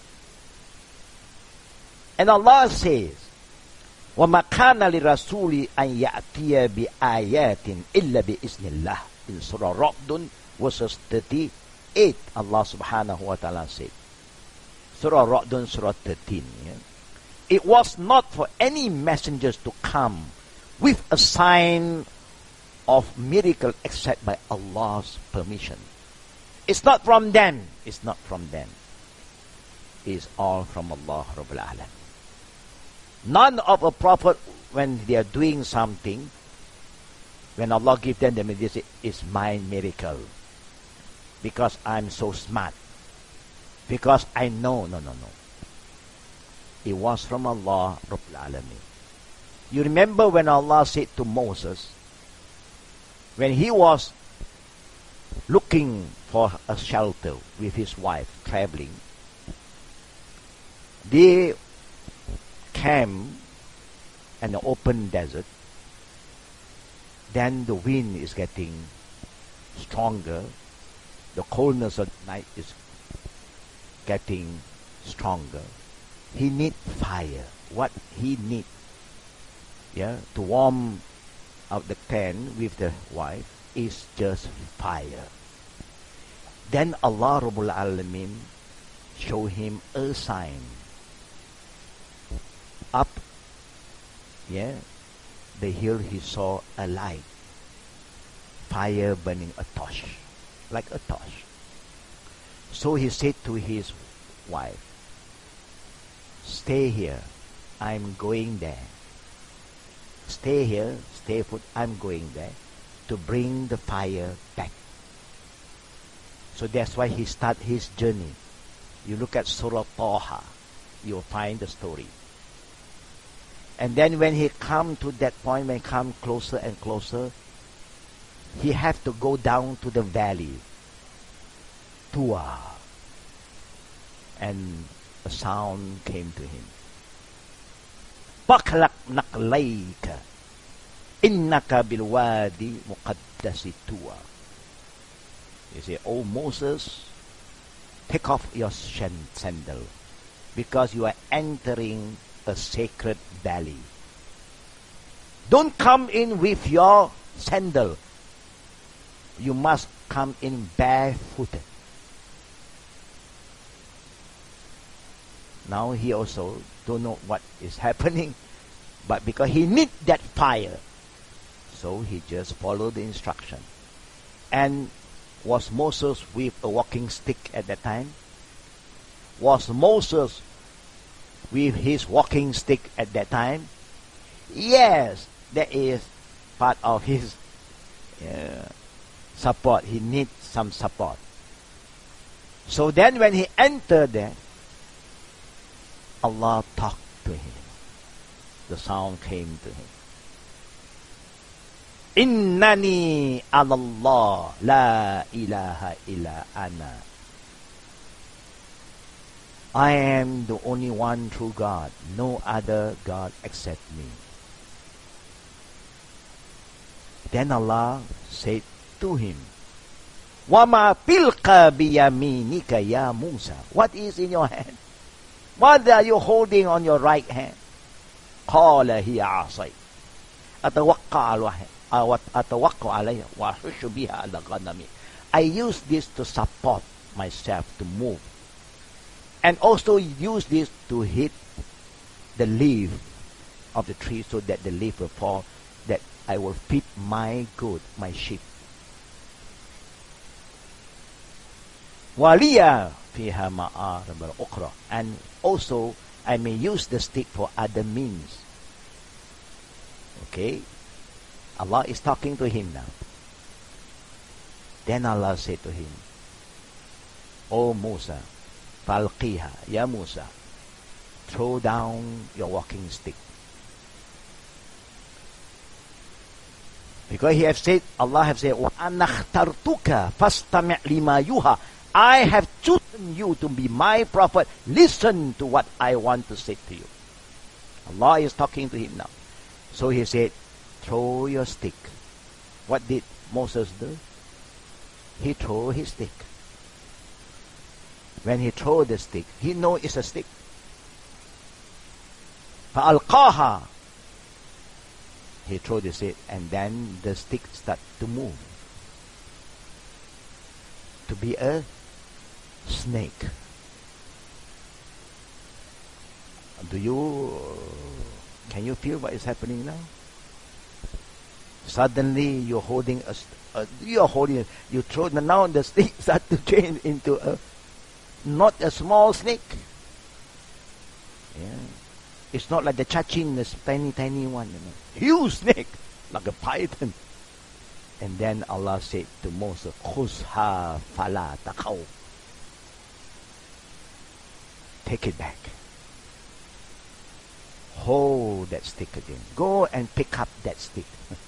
And Allah says, وَمَا كَانَ لِرَسُولِ أَنْ يَأْتِيَ بِآيَاتٍ إِلَّا بِإِذْنِ اللَّهِ. In Surah Ra'd, verses thirty-eight, Allah subhanahu wa ta'ala said. Surah Ra'd, Surah thirteen. Yeah? It was not for any messengers to come with a sign of miracle except by Allah's permission. It's not from them. It's not from them. It's all from Allah Rabbul Alam. None of a prophet, when they are doing something, when Allah gives them the miracle, it's my miracle. Because I'm so smart. Because I know. No, no, no. It was from Allah Rabbul Alameen. You remember when Allah said to Moses, when he was looking for a shelter with his wife, traveling, they camped in an open desert. Then the wind is getting stronger. The coldness of night is getting stronger. He need fire. What he need, yeah, to warm up the tent with the wife is just fire. Then Allah Rabbul Alameen show him a sign. Up, yeah, the hill he saw a light. Fire burning a torch. Like a torch. So he said to his wife, stay here. I'm going there. Stay here. Stay put. I'm going there to bring the fire back. So that's why he start his journey. You look at Surah Taha, you'll find the story. And then when he come to that point, when he come closer and closer, he have to go down to the valley. Tua. And a sound came to him. Baklak naklayka innaka bilwadi muqaddasi Tua. You say, oh Moses, take off your sandal because you are entering a sacred valley. Don't come in with your sandal. You must come in barefooted. Now he also don't know what is happening. But because he need that fire, so he just followed the instruction. And was Moses with a walking stick at that time? Was Moses with his walking stick at that time? Yes, that is part of his uh, support. He needs some support. So then when he entered there, Allah talked to him. The sound came to him. Innani anallah la ilaha illa ana. I am the only one true God, no other God except me. Then Allah said to him, Wama pilka biyaminika ya Musa. What is in your hand? What are you holding on your right hand? Qala hiya asay. Atawakka alayha wa hushu biha ala ghanami. I use this to support myself to move. And also use this to hit the leaf of the tree so that the leaf will fall, that I will feed my goat, my sheep. Waliya fiha ma'arib al-ukhra. And also I may use the stick for other means. Okay? Allah is talking to him now. Then Allah said to him, O Musa, falqiha, ya Musa, throw down your walking stick. Because he have said, Allah have said, وَأَنَا اخْتَرْتُكَ فَاسْتَمِعْ لِمَا يُوحَى. I have chosen you to be my prophet. Listen to what I want to say to you. Allah is talking to him now. So he said, throw your stick. What did Moses do? He threw his stick. When he threw the stick, he know it's a stick. فَأَلْقَاهَا. He threw the stick, and then the stick start to move. To be a snake. Do you, can you feel what is happening now? Suddenly you're holding a, a you're holding, you throw, now the stick start to change into a, not a small snake. Yeah. It's not like the chachin, the tiny, tiny one. You know. Huge snake, like a python. And then Allah said to Moses, Khuzha fala taqaw. Take it back. Hold that stick again. Go and pick up that stick.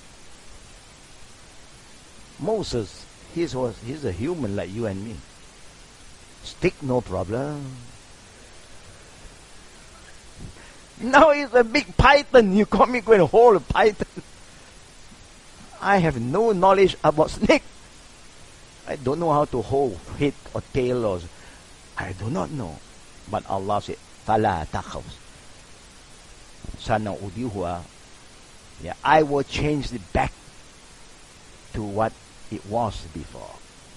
Moses, he was, he's a human like you and me. Stick, no problem. Now he's a big python. You call me going to hold a python. I have no knowledge about snake. I don't know how to hold head or tail or I do not know. But Allah said, Fala taqaw. Sana udihua. Yeah, I will change it back to what it was before.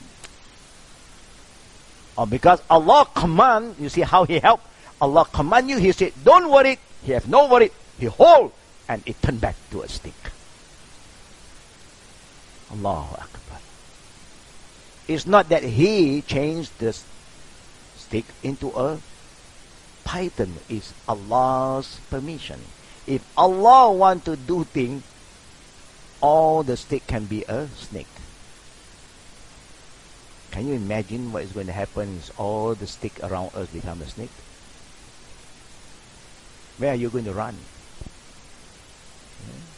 Or because Allah command, you see how He helped. Allah command you, He said, don't worry. He have no worry. He hold and it turned back to a stick. Allahu Akbar. It's not that He changed the stick into a python. It's Allah's permission. If Allah want to do things, all the stick can be a snake. Can you imagine what is going to happen is all the stick around us become a snake? Where are you going to run? Yeah.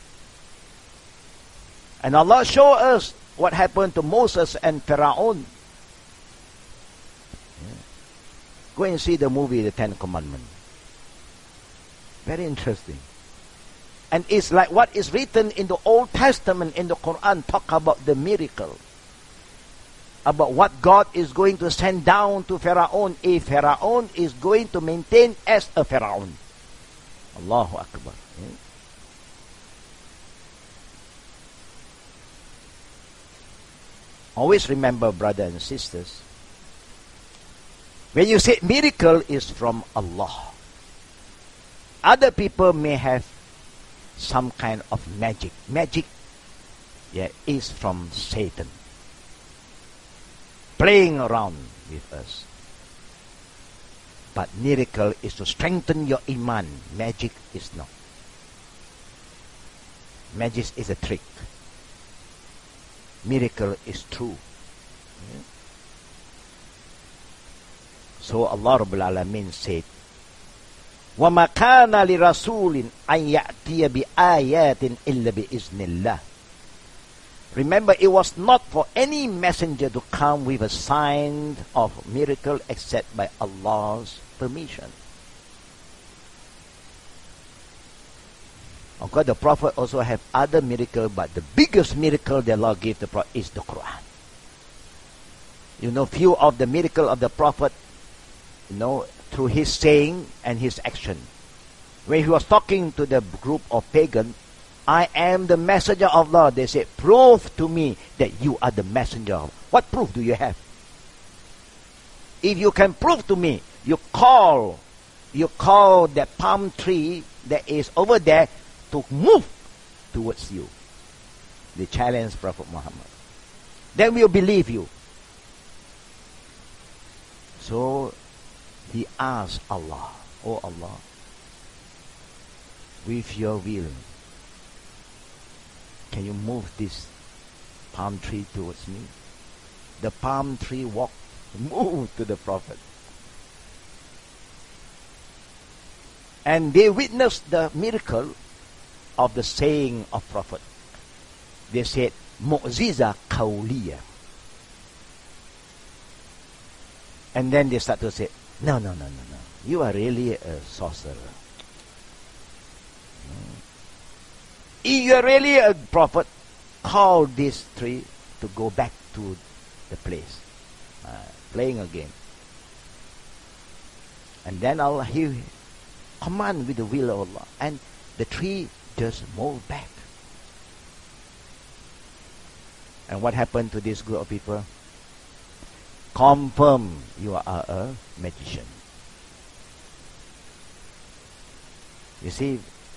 And Allah show us what happened to Moses and Pharaoh. Yeah. Go and see the movie The Ten Commandments. Very interesting. And it's like what is written in the Old Testament in the Quran, talk about the miracle. About what God is going to send down to Pharaoh. A Pharaoh is going to maintain as a Pharaoh. Allahu Akbar. Yeah. Always remember, brothers and sisters, when you say miracle is from Allah, other people may have some kind of magic. Magic, yeah, is from Satan, playing around with us. But miracle is to strengthen your iman. Magic is not. Magic is a trick. Miracle is true. Yeah. So Allah Rabbul Alameen said, وَمَا كَانَ لِرَسُولٍ أَنْ يَأْتِيَ بِآيَاتٍ إِلَّا بِإِذْنِ اللَّهِ. Remember, it was not for any messenger to come with a sign of miracle except by Allah's permission. Of course, the Prophet also have other miracles, but the biggest miracle the Lord gave the Prophet is the Quran. You know, few of the miracle of the Prophet, you know, through his saying and his action. When he was talking to the group of pagans, I am the messenger of Allah. They said, prove to me that you are the messenger. What proof do you have? If you can prove to me, you call, you call that palm tree that is over there to move towards you. They challenged Prophet Muhammad. Then we'll believe you. So he asked Allah, Oh Allah, with your will, can you move this palm tree towards me? The palm tree walked, moved to the Prophet. And they witnessed the miracle of the saying of Prophet. They said, Mu'ziza Qawliya. And then they start to say, no, no, no, no, no. You are really a sorcerer. If you are really a prophet, call this tree to go back to the place. Uh, playing a game. And then Allah, he command with the will of Allah. And the tree just moved back. And what happened to this group of people? Confirm you are a magician. You see,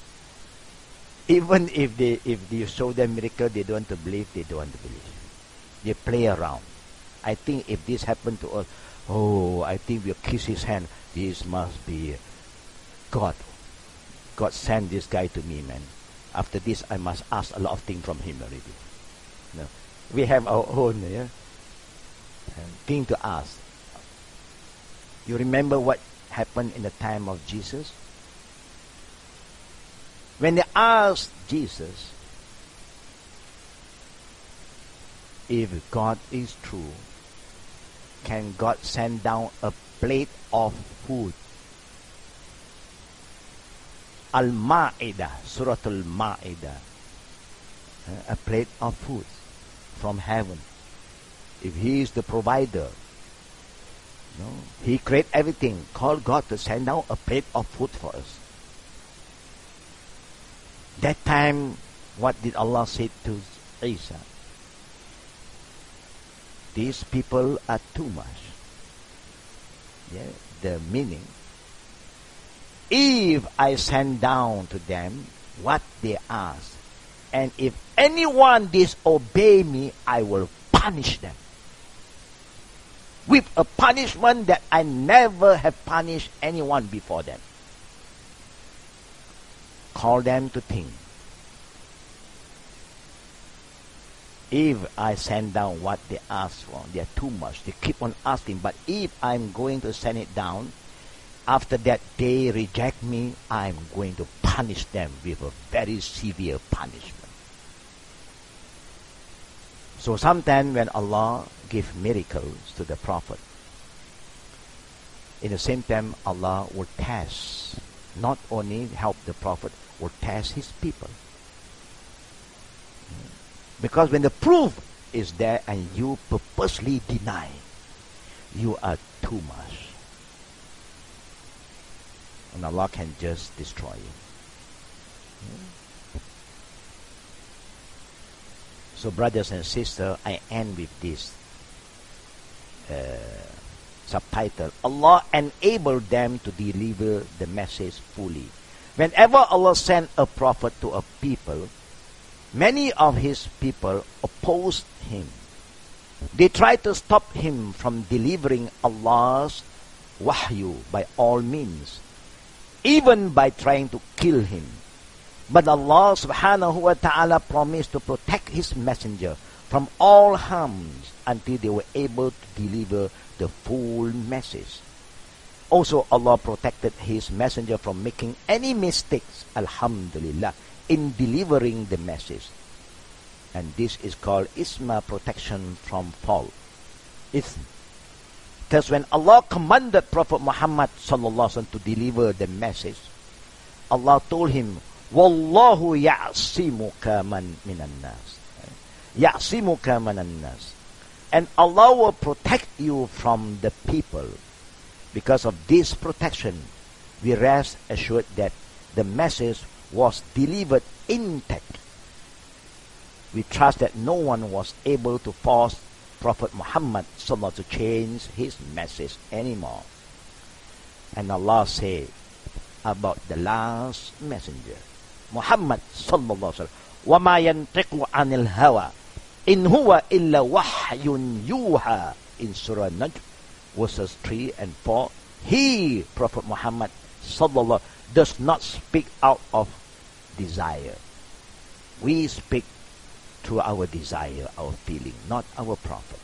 even if they if you show them miracle, they don't want to believe, they don't want to believe. They play around. I think if this happened to us, oh, I think we'll kiss his hand. This must be God. God sent this guy to me, man. After this, I must ask a lot of things from him already. No. We have our own yeah, thing to ask. You remember what happened in the time of Jesus? When they asked Jesus, if God is true, can God send down a plate of food? Al-Ma'idah, Surah Al-Ma'idah, a plate of food from heaven. If He is the provider, no, He created everything. Call God to send down a plate of food for us. That time, what did Allah say to Isa? These people are too much. Yeah, the meaning. If I send down to them what they ask, and if anyone disobey me, I will punish them with a punishment that I never have punished anyone before them. Call them to think. If I send down what they ask for, they are too much. They keep on asking. But if I'm going to send it down, after that they reject me, I'm going to punish them with a very severe punishment. So sometimes when Allah gives miracles to the Prophet, in the same time Allah will test, not only help the Prophet, will test his people. Because when the proof is there and you purposely deny, you are too much. And Allah can just destroy you. So brothers and sisters, I end with this uh, subtitle. Allah enabled them to deliver the message fully. Whenever Allah sent a prophet to a people, many of his people opposed him. They tried to stop him from delivering Allah's wahyu by all means, even by trying to kill him. But Allah subhanahu wa ta'ala promised to protect his messenger from all harms until they were able to deliver the full message. Also, Allah protected his messenger from making any mistakes, alhamdulillah, in delivering the message. And this is called isma, protection from fault. Ism. Thus, when Allah commanded Prophet Muhammad sallallahu alaihi wasallam to deliver the message, Allah told him, "Wallahu ya'simuka man minan nas." Ya'simuka minan nas. And Allah will protect you from the people. Because of this protection, we rest assured that the message was delivered intact. We trust that no one was able to force Prophet Muhammad sallallahu alaihi wasallam to change his message anymore. And Allah said about the last messenger, Muhammad sallallahu alaihi wasallam, وَمَا يَنْطِقُ عَنِ الْهَوَى إِنْ هُوَ إِلَّا وَحْيٌ يُوحَى, in Surah Najm, verses three and four. He, Prophet Muhammad sallallahu alaihi wasallam, does not speak out of desire. We speak through our desire, our feeling, not our prophet.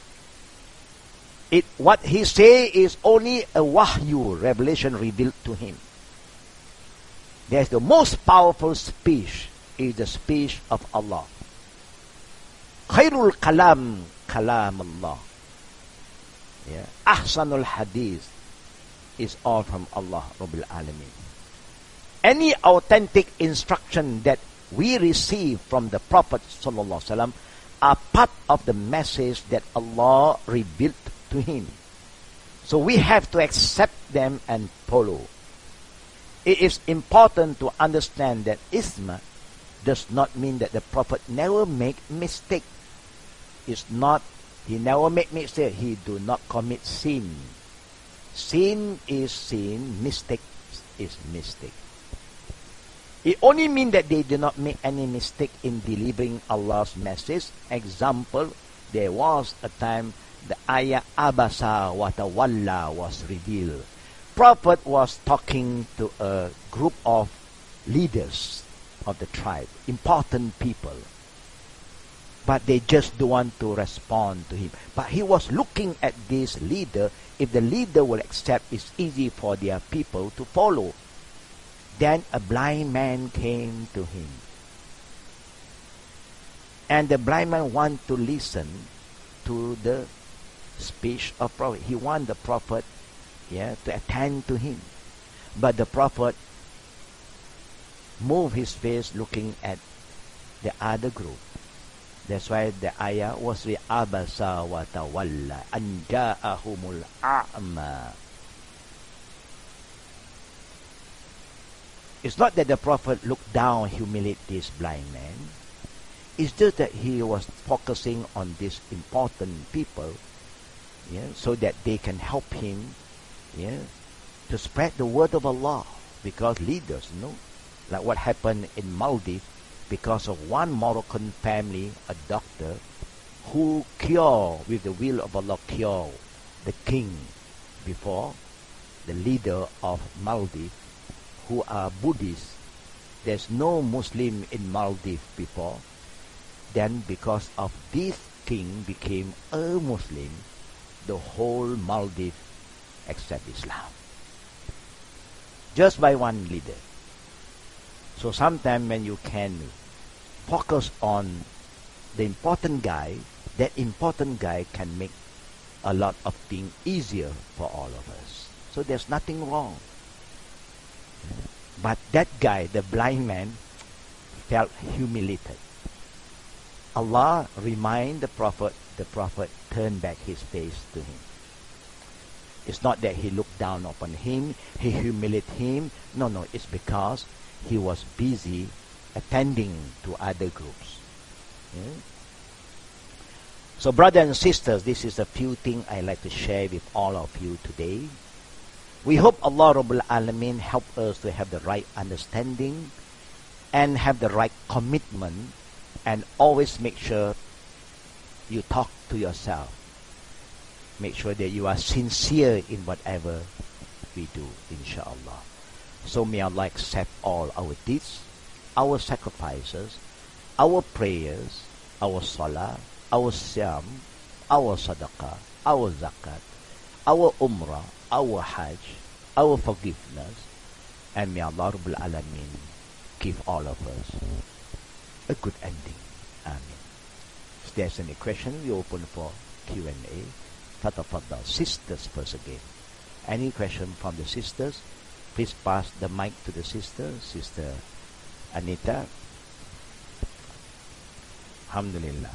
It, what he say is only a wahyu, revelation revealed to him. There's the most powerful speech is the speech of Allah. Khairul kalam, kalam Allah. Yeah. Ahsanul hadith is all from Allah Rabbil Alameen. Any authentic instruction that we receive from the Prophet sallallahu alaihi wasallam are part of the message that Allah revealed to him. So we have to accept them and follow. It is important to understand that isma does not mean that the Prophet never make mistake. It's not, he never make mistake. He do not commit sin. Sin is sin, mistake is mistake. It only means that they did not make any mistake in delivering Allah's message. Example, there was a time the ayah Abasa wa Tawalla was revealed. Prophet was talking to a group of leaders of the tribe, important people. But they just don't want to respond to him. But he was looking at this leader. If the leader will accept, it's easy for their people to follow. Then a blind man came to him. And the blind man wanted to listen to the speech of prophet. He wanted the prophet yeah, to attend to him. But the prophet moved his face looking at the other group. That's why the ayah was the Abasa wa Tawalla an ja'ahumul a'ma. It's not that the Prophet looked down, humiliate this blind man. It's just that he was focusing on these important people, yeah, so that they can help him, yeah, to spread the word of Allah. Because leaders, you know, like what happened in Maldives, because of one Moroccan family, a doctor, who cured, with the will of Allah, cured the king before, the leader of Maldives, who are Buddhists. There's no Muslim in Maldives before. Then because of this king became a Muslim, the whole Maldives accept Islam. Just by one leader. So sometimes when you can focus on the important guy, that important guy can make a lot of things easier for all of us. So there's nothing wrong. But that guy, the blind man, felt humiliated. Allah reminded the Prophet, the Prophet turned back his face to him. It's not that he looked down upon him, he humiliated him. No, no, it's because he was busy attending to other groups. Yeah? So brothers and sisters, this is a few things I'd like to share with all of you today. We hope Allah Rabbul Alameen help us to have the right understanding and have the right commitment, and always make sure you talk to yourself. Make sure that you are sincere in whatever we do, inshallah. So may Allah accept all our deeds, our sacrifices, our prayers, our salah, our siyam, our sadaqah, our zakat, our umrah, our hajj, our forgiveness, and may Allah Rabbul Alameen give all of us a good ending. Amen. If there's any question, we open for Q and A. Tatafaddal. Sisters first again. Any question from the sisters? Please pass the mic to the sister, Sister Anita. Alhamdulillah.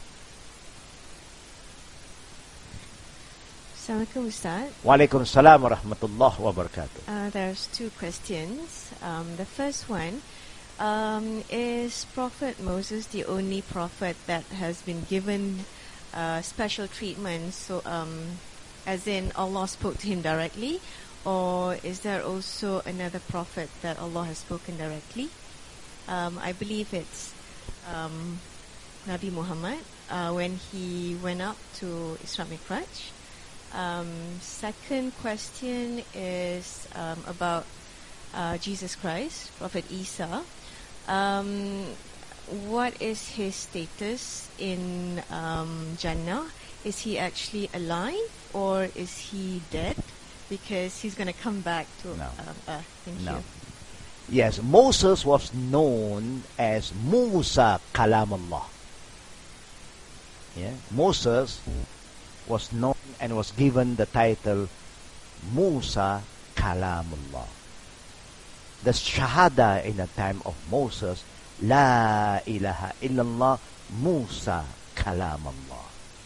Assalamualaikum Ustaz. Waalaikumsalam wa rahmatullah wa barakatuh. Uh, there's two questions. Um, the first one, um, is Prophet Moses the only prophet that has been given uh, special treatment? So, um, as in Allah spoke to him directly, or is there also another prophet that Allah has spoken directly? Um, I believe it's um, Nabi Muhammad uh, when he went up to Isra Mi'raj. Um, second question is um, about uh, Jesus Christ, Prophet Isa. Um, what is his status in um, Jannah? Is he actually alive or is he dead? Because he's going to come back to No. uh, Earth. Thank No. you. Yes, Moses was known as Musa Kalamullah. Yeah, Moses was known and was given the title Musa Kalamullah. The Shahada in the time of Moses, La ilaha illallah Musa Kalamullah.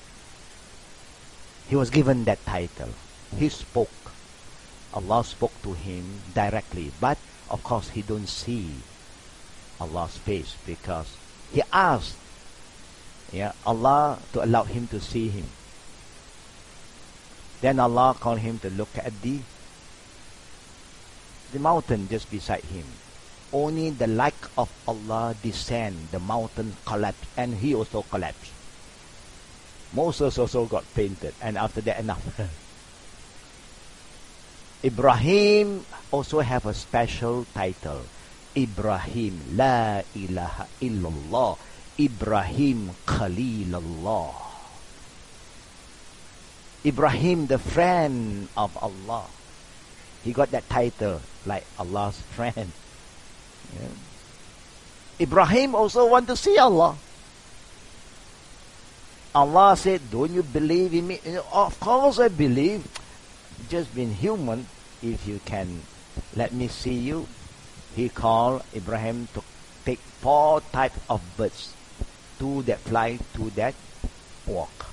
He was given that title. He spoke. Allah spoke to him directly, but of course he don't see Allah's face because he asked yeah, Allah to allow him to see him. Then Allah called him to look at the the mountain just beside him. Only the light of Allah descend, the mountain collapsed, and he also collapsed. Moses also got fainted, and after that enough. Ibrahim also have a special title. Ibrahim, La ilaha illallah. Ibrahim Khalilullah. Ibrahim, the friend of Allah. He got that title like Allah's friend. Yeah. Ibrahim also want to see Allah. Allah said, don't you believe in me? Of course I believe. Just being human, if you can let me see you. He called Ibrahim to take four types of birds. Two that fly, two that walk.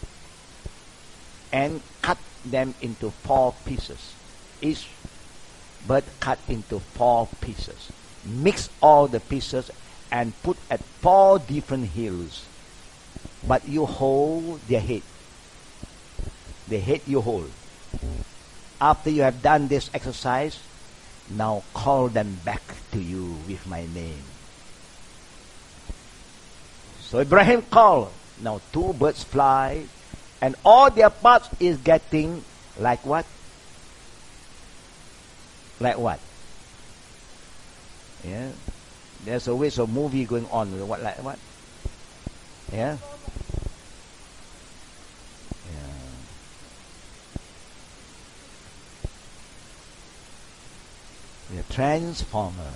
And cut them into four pieces. Each bird cut into four pieces. Mix all the pieces and put at four different hills. But you hold their head. The head you hold. After you have done this exercise, now call them back to you with my name. So Ibrahim called. Now two birds fly, and all their parts is getting like what? Like what? Yeah. There's always a movie going on. What like what? Yeah. The transformer.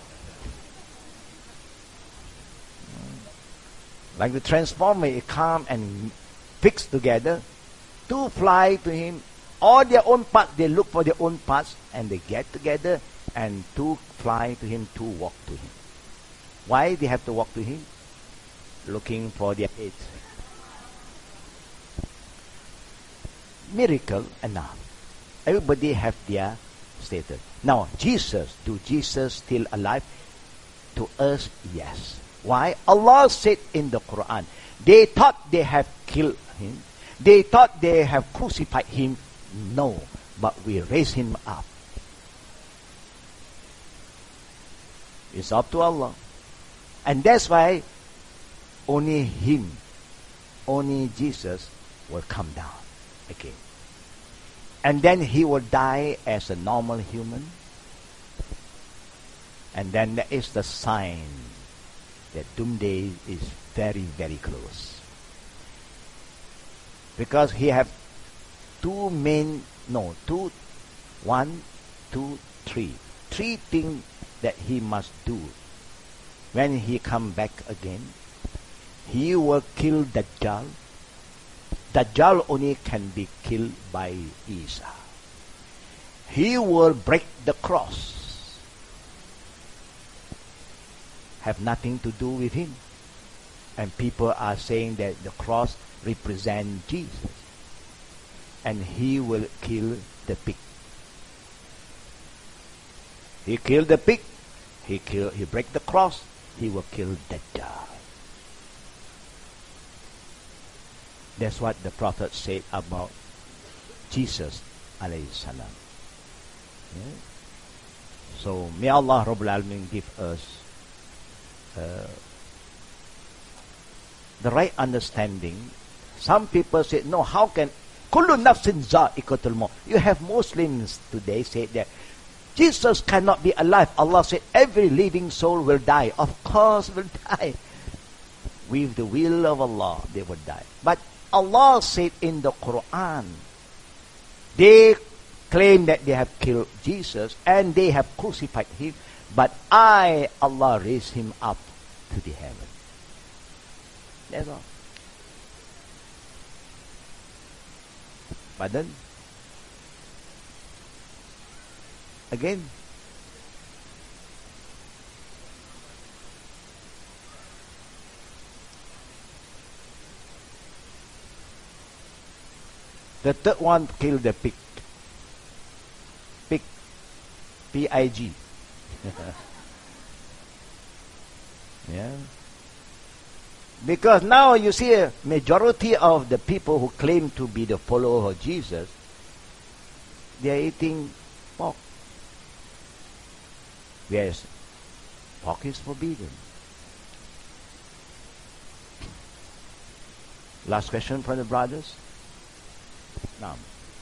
Like the transformer, it come and fix together. Two fly to him. All their own parts, they look for their own parts and they get together, and two fly to him, two walk to him. Why they have to walk to him? Looking for their head. Miracle enough. Everybody have their status. Now, Jesus, do Jesus still alive? To us, yes. Why? Allah said in the Quran, they thought they have killed him. They thought they have crucified him. No. but we raise him up. It's up to Allah. And that's why only him, only Jesus will come down again. And then he will die as a normal human. And then that is the sign that doomsday is very, very close. Because he have two main, no, two, one, two, three. Three things that he must do when he come back again. He will kill Dajjal. Dajjal only can be killed by Isa. He will break the cross. Have nothing to do with him. And people are saying that the cross represents Jesus. And he will kill the pig. He killed the pig. He kill. He break the cross. He will kill Dajjal. That's what the Prophet said about Jesus alayhi salam. Yeah? So may Allah Rabbul Alamin give us uh, the right understanding. Some people say, no, how can kullu nafsin za'iqatul maut? You have Muslims today say that Jesus cannot be alive. Allah said every living soul will die. Of course will die. With the will of Allah, they will die. But Allah said in the Quran, they claim that they have killed Jesus and they have crucified him, but I, Allah, raised him up to the heaven. That's all. But then, again, the third one killed the pig. Pig. P I G. Yeah. Because now you see a majority of the people who claim to be the follower of Jesus, they are eating pork. Yes, pork is forbidden. Last question from the brothers. Now,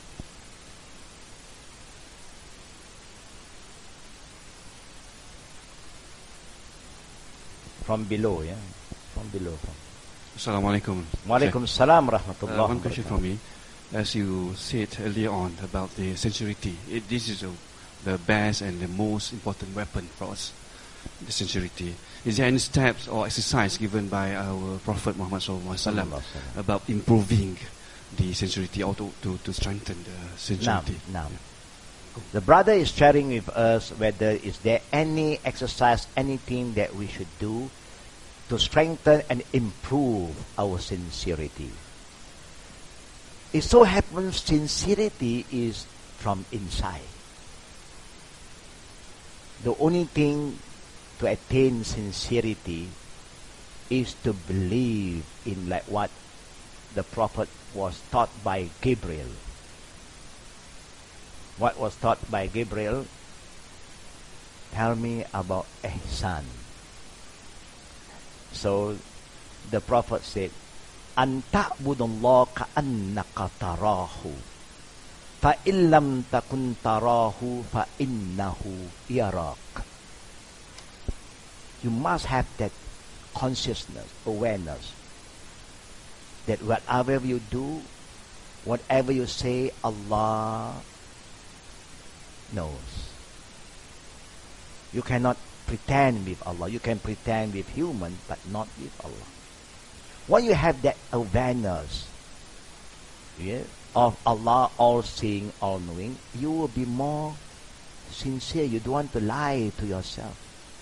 from below, yeah, from below. Assalamualaikum. Walaikum salam rahmatullah. Uh, one question from me. As you said earlier on about the sincerity, it, this is a, the best and the most important weapon for us, the sincerity. Is there any steps or exercise given by our Prophet Muhammad sallallahu alaihi wasallam about improving the sincerity or to, to, to strengthen the sincerity? Now, now. The brother is sharing with us whether is there any exercise, anything that we should do to strengthen and improve our sincerity. It so happens sincerity is from inside. The only thing to attain sincerity is to believe in like what the Prophet was taught by Gabriel. What was taught by Gabriel? Tell me about ihsan. So the Prophet said, "An ta'budullah ka'annaka tarahu, fa illam takun tarahu fa innahu yarak." You must have that consciousness, awareness, that whatever you do, whatever you say, Allah knows. You cannot pretend with Allah. You can pretend with human, but not with Allah. When you have that awareness, yeah, of Allah all-seeing, all-knowing, you will be more sincere. You don't want to lie to yourself.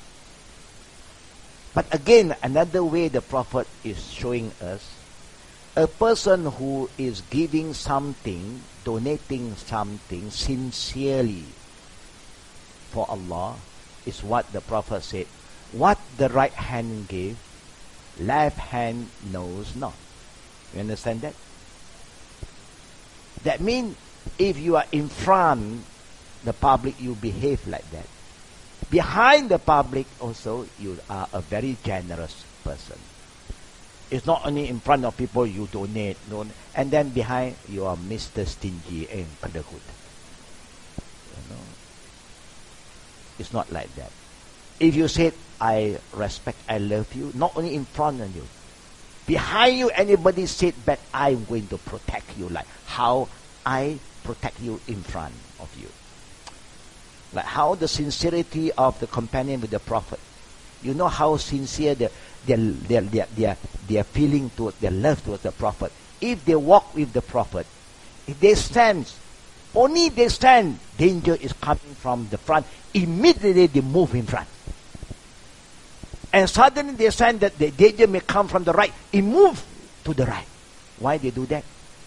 But again, another way the Prophet is showing us, a person who is giving something, donating something sincerely for Allah, is what the Prophet said. What the right hand gave, left hand knows not. You understand that? That means If you are in front, the public, you behave like that. Behind the public also, you are a very generous person. It's not only in front of people you donate, donate and then behind you are Mister Stingy and Kadahut. You know, it's not like that. If you said, I respect, I love you, not only in front of you, behind you, anybody said that I'm going to protect you, like how I protect you in front of you. Like how the sincerity of the companion with the Prophet. You know how sincere the, their, their, their, their, their feeling towards, their love towards the Prophet. If they walk with the Prophet, if they stand, only they stand, danger is coming from the front. Immediately they move in front. And suddenly they stand that the danger may come from the right. It moves to the right. Why they do that?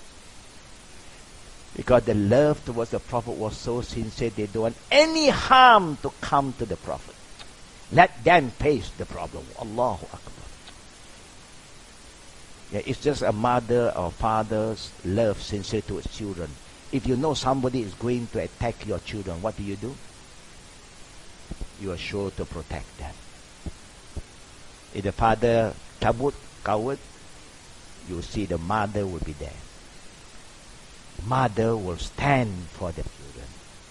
Because the love towards the Prophet was so sincere, they don't want any harm to come to the Prophet. Let them face the problem. Allahu Akbar. Yeah, it's just a mother or father's love sincere to its children. If you know somebody is going to attack your children, what do you do? You are sure to protect them. If the father cabut, coward, you see the mother will be there. Mother will stand for the children.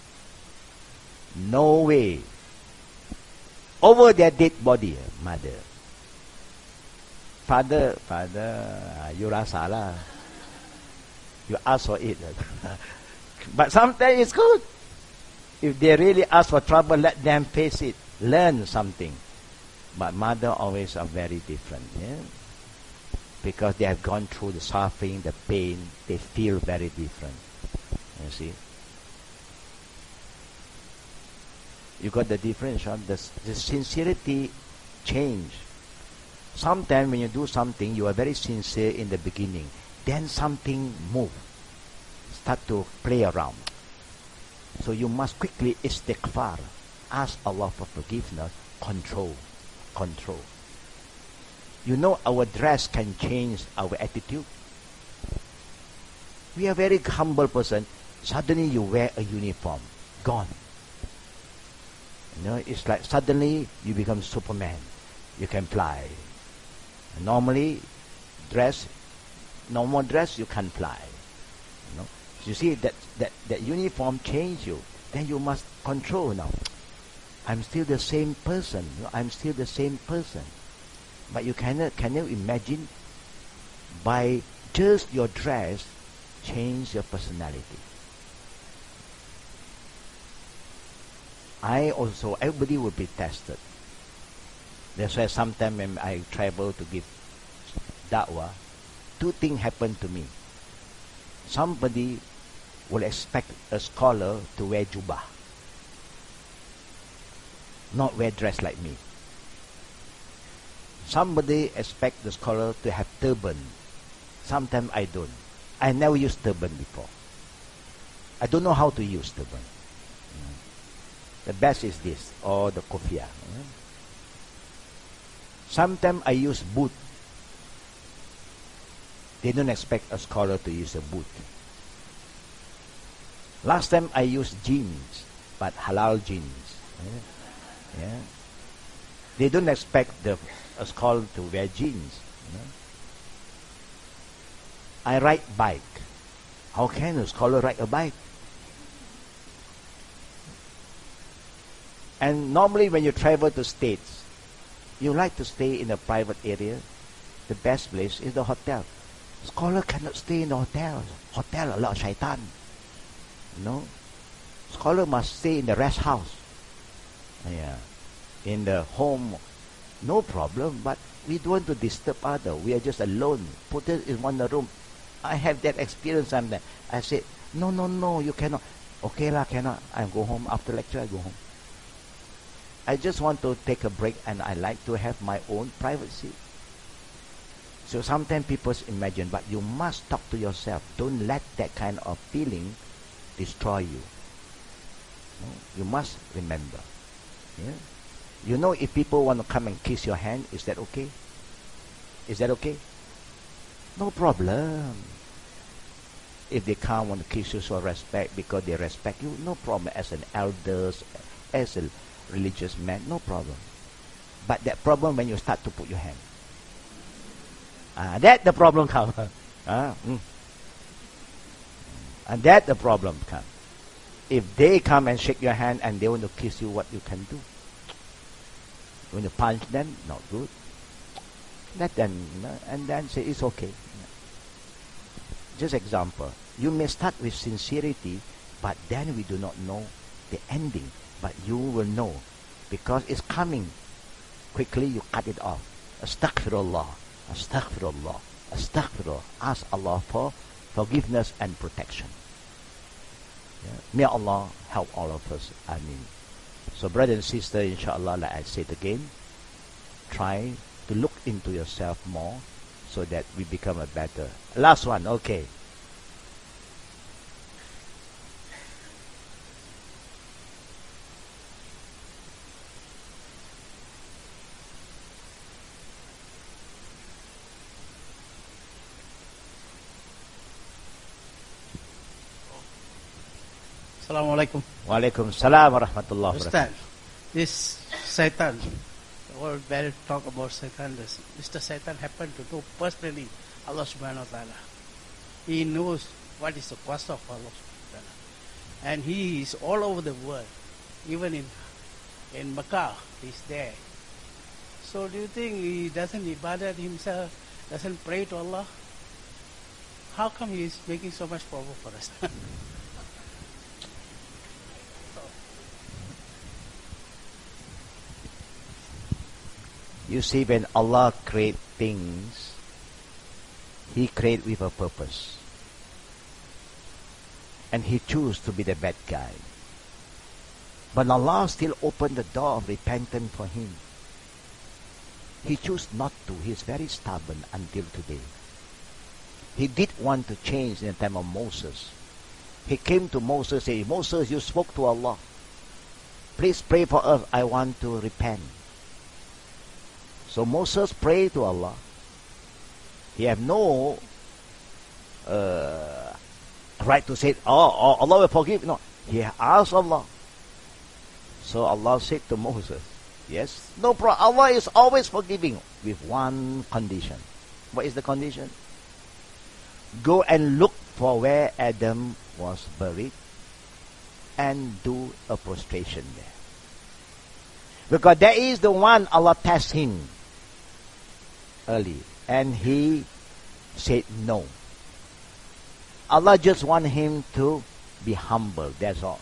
No way. Over their dead body, mother. Father, father, you rasa lah. You ask for it. But sometimes it's good. If they really ask for trouble, let them face it. Learn something. But mother always are very different. Yeah? Because they have gone through the suffering, the pain, they feel very different. You see? You got the difference, huh? the, the sincerity change. Sometimes when you do something, you are very sincere in the beginning. Then something move, start to play around. So you must quickly istighfar, ask Allah for forgiveness, control, control. You know our dress can change our attitude. We are very humble person. Suddenly you wear a uniform, gone. You know, it's like suddenly you become Superman. You can fly. Normally, dress, normal dress, you can't fly. You know, you see that that that uniform change you. Then you must control now. I'm still the same person. You know, I'm still the same person. But you cannot, can you imagine by just your dress change your personality? I also, everybody will be tested. That's why sometimes when I travel to give da'wah, two things happen to me. Somebody will expect a scholar to wear jubah, not wear dress like me. Somebody expect the scholar to have turban. Sometimes I don't. I never used turban before. I don't know how to use turban. Mm. The best is this, or the kofia. Mm. Sometimes I use boot. They don't expect a scholar to use a boot. Last time I used jeans, but halal jeans. Yeah. Yeah. They don't expect the a scholar to wear jeans. You know? I ride bike. How can a scholar ride a bike? And normally when you travel to States, you like to stay in a private area. The best place is the hotel. Scholar cannot stay in the hotel. Hotel, a lot of shaitan. You know? Scholar must stay in the rest house. Yeah. In the home, no problem, but we don't want to disturb others. We are just alone. Put us in one room. I have that experience sometimes. I said, no, no, no, you cannot. Okay lah, cannot. I go home. After lecture, I go home. I just want to take a break and I like to have my own privacy. So sometimes people imagine, but you must talk to yourself. Don't let that kind of feeling destroy you. No? You must remember. Yeah? You know, if people want to come and kiss your hand, is that okay? Is that okay? No problem. If they come want to kiss you for respect because they respect you, no problem. As an elders, as a religious man, no problem. But that problem when you start to put your hand. Ah, that the problem comes. ah, mm. And that the problem comes. If they come and shake your hand and they want to kiss you, what you can do? When you punch them, not good. Let them, and then say it's okay. Just example. You may start with sincerity, but then we do not know the ending. But you will know because it's coming. Quickly you cut it off. Astaghfirullah, astaghfirullah, astaghfirullah. Ask Allah for forgiveness and protection. Yeah. May Allah help all of us. Ameen. So brother and sister, inshallah, like I said again, try to look into yourself more so that we become a better. Last one, okay. Assalamu alaikum. Wa alaikum salam wa rahmatullah wa Ustad, this Satan, the whole bad talk about Satan, this Mister Satan happened to know personally Allah subhanahu wa ta'ala. He knows what is the cost of Allah subhanahu wa ta'ala. And he is all over the world. Even in in Makkah, he's there. So do you think he doesn't ibadat himself, doesn't pray to Allah? How come he is making so much trouble for us? You see, when Allah create things, He create with a purpose. And He choose to be the bad guy. But Allah still opened the door of repentance for him. He chose not to. He's very stubborn until today. He did want to change in the time of Moses. He came to Moses and said, Moses, you spoke to Allah. Please pray for us. I want to repent. So Moses prayed to Allah. He have no uh, right to say, oh, oh, Allah will forgive. No, he asked Allah. So Allah said to Moses, yes, no problem. Allah is always forgiving with one condition. What is the condition? Go and look for where Adam was buried and do a prostration there. Because that is the one Allah tested him early. And he said no. Allah just want him to be humble. That's all.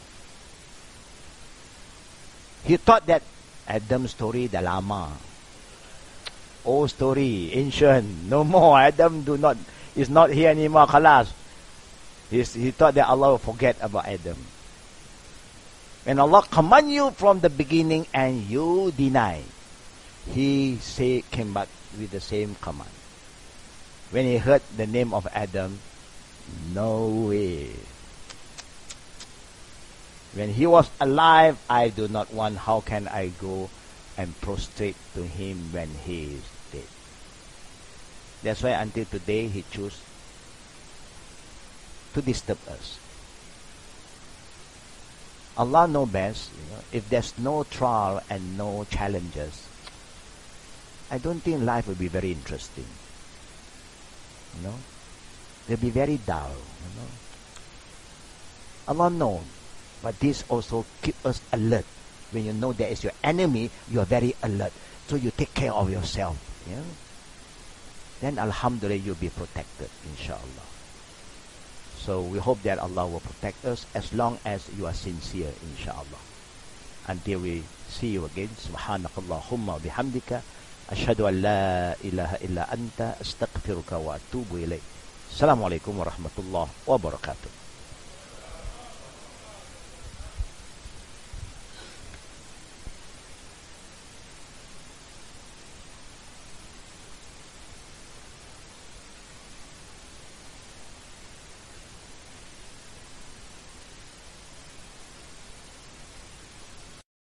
He thought that Adam's story, the lama, old story, ancient, no more. Adam do not is not here anymore. Khalas. He's, he thought that Allah will forget about Adam. When Allah command you from the beginning and you deny, He say came back with the same command. When he heard the name of Adam, no way. When he was alive, I do not want, how can I go and prostrate to him when he is dead? That's why until today he chose to disturb us. Allah knows best. You know, if there's no trial and no challenges, I don't think life will be very interesting. You know, they'll be very dull. You know, Allah knows, but this also keep us alert. When you know there is your enemy, you are very alert. So you take care of yourself. Yeah? Then Alhamdulillah you'll be protected, inshallah. So we hope that Allah will protect us as long as you are sincere, inshallah. Until we see you again. Subhanakallahumma bihamdika. Ashhadu an la ilaha illa anta astaghfiruka wa atubu ilayk. Assalamualaikum warahmatullahi wabarakatuh.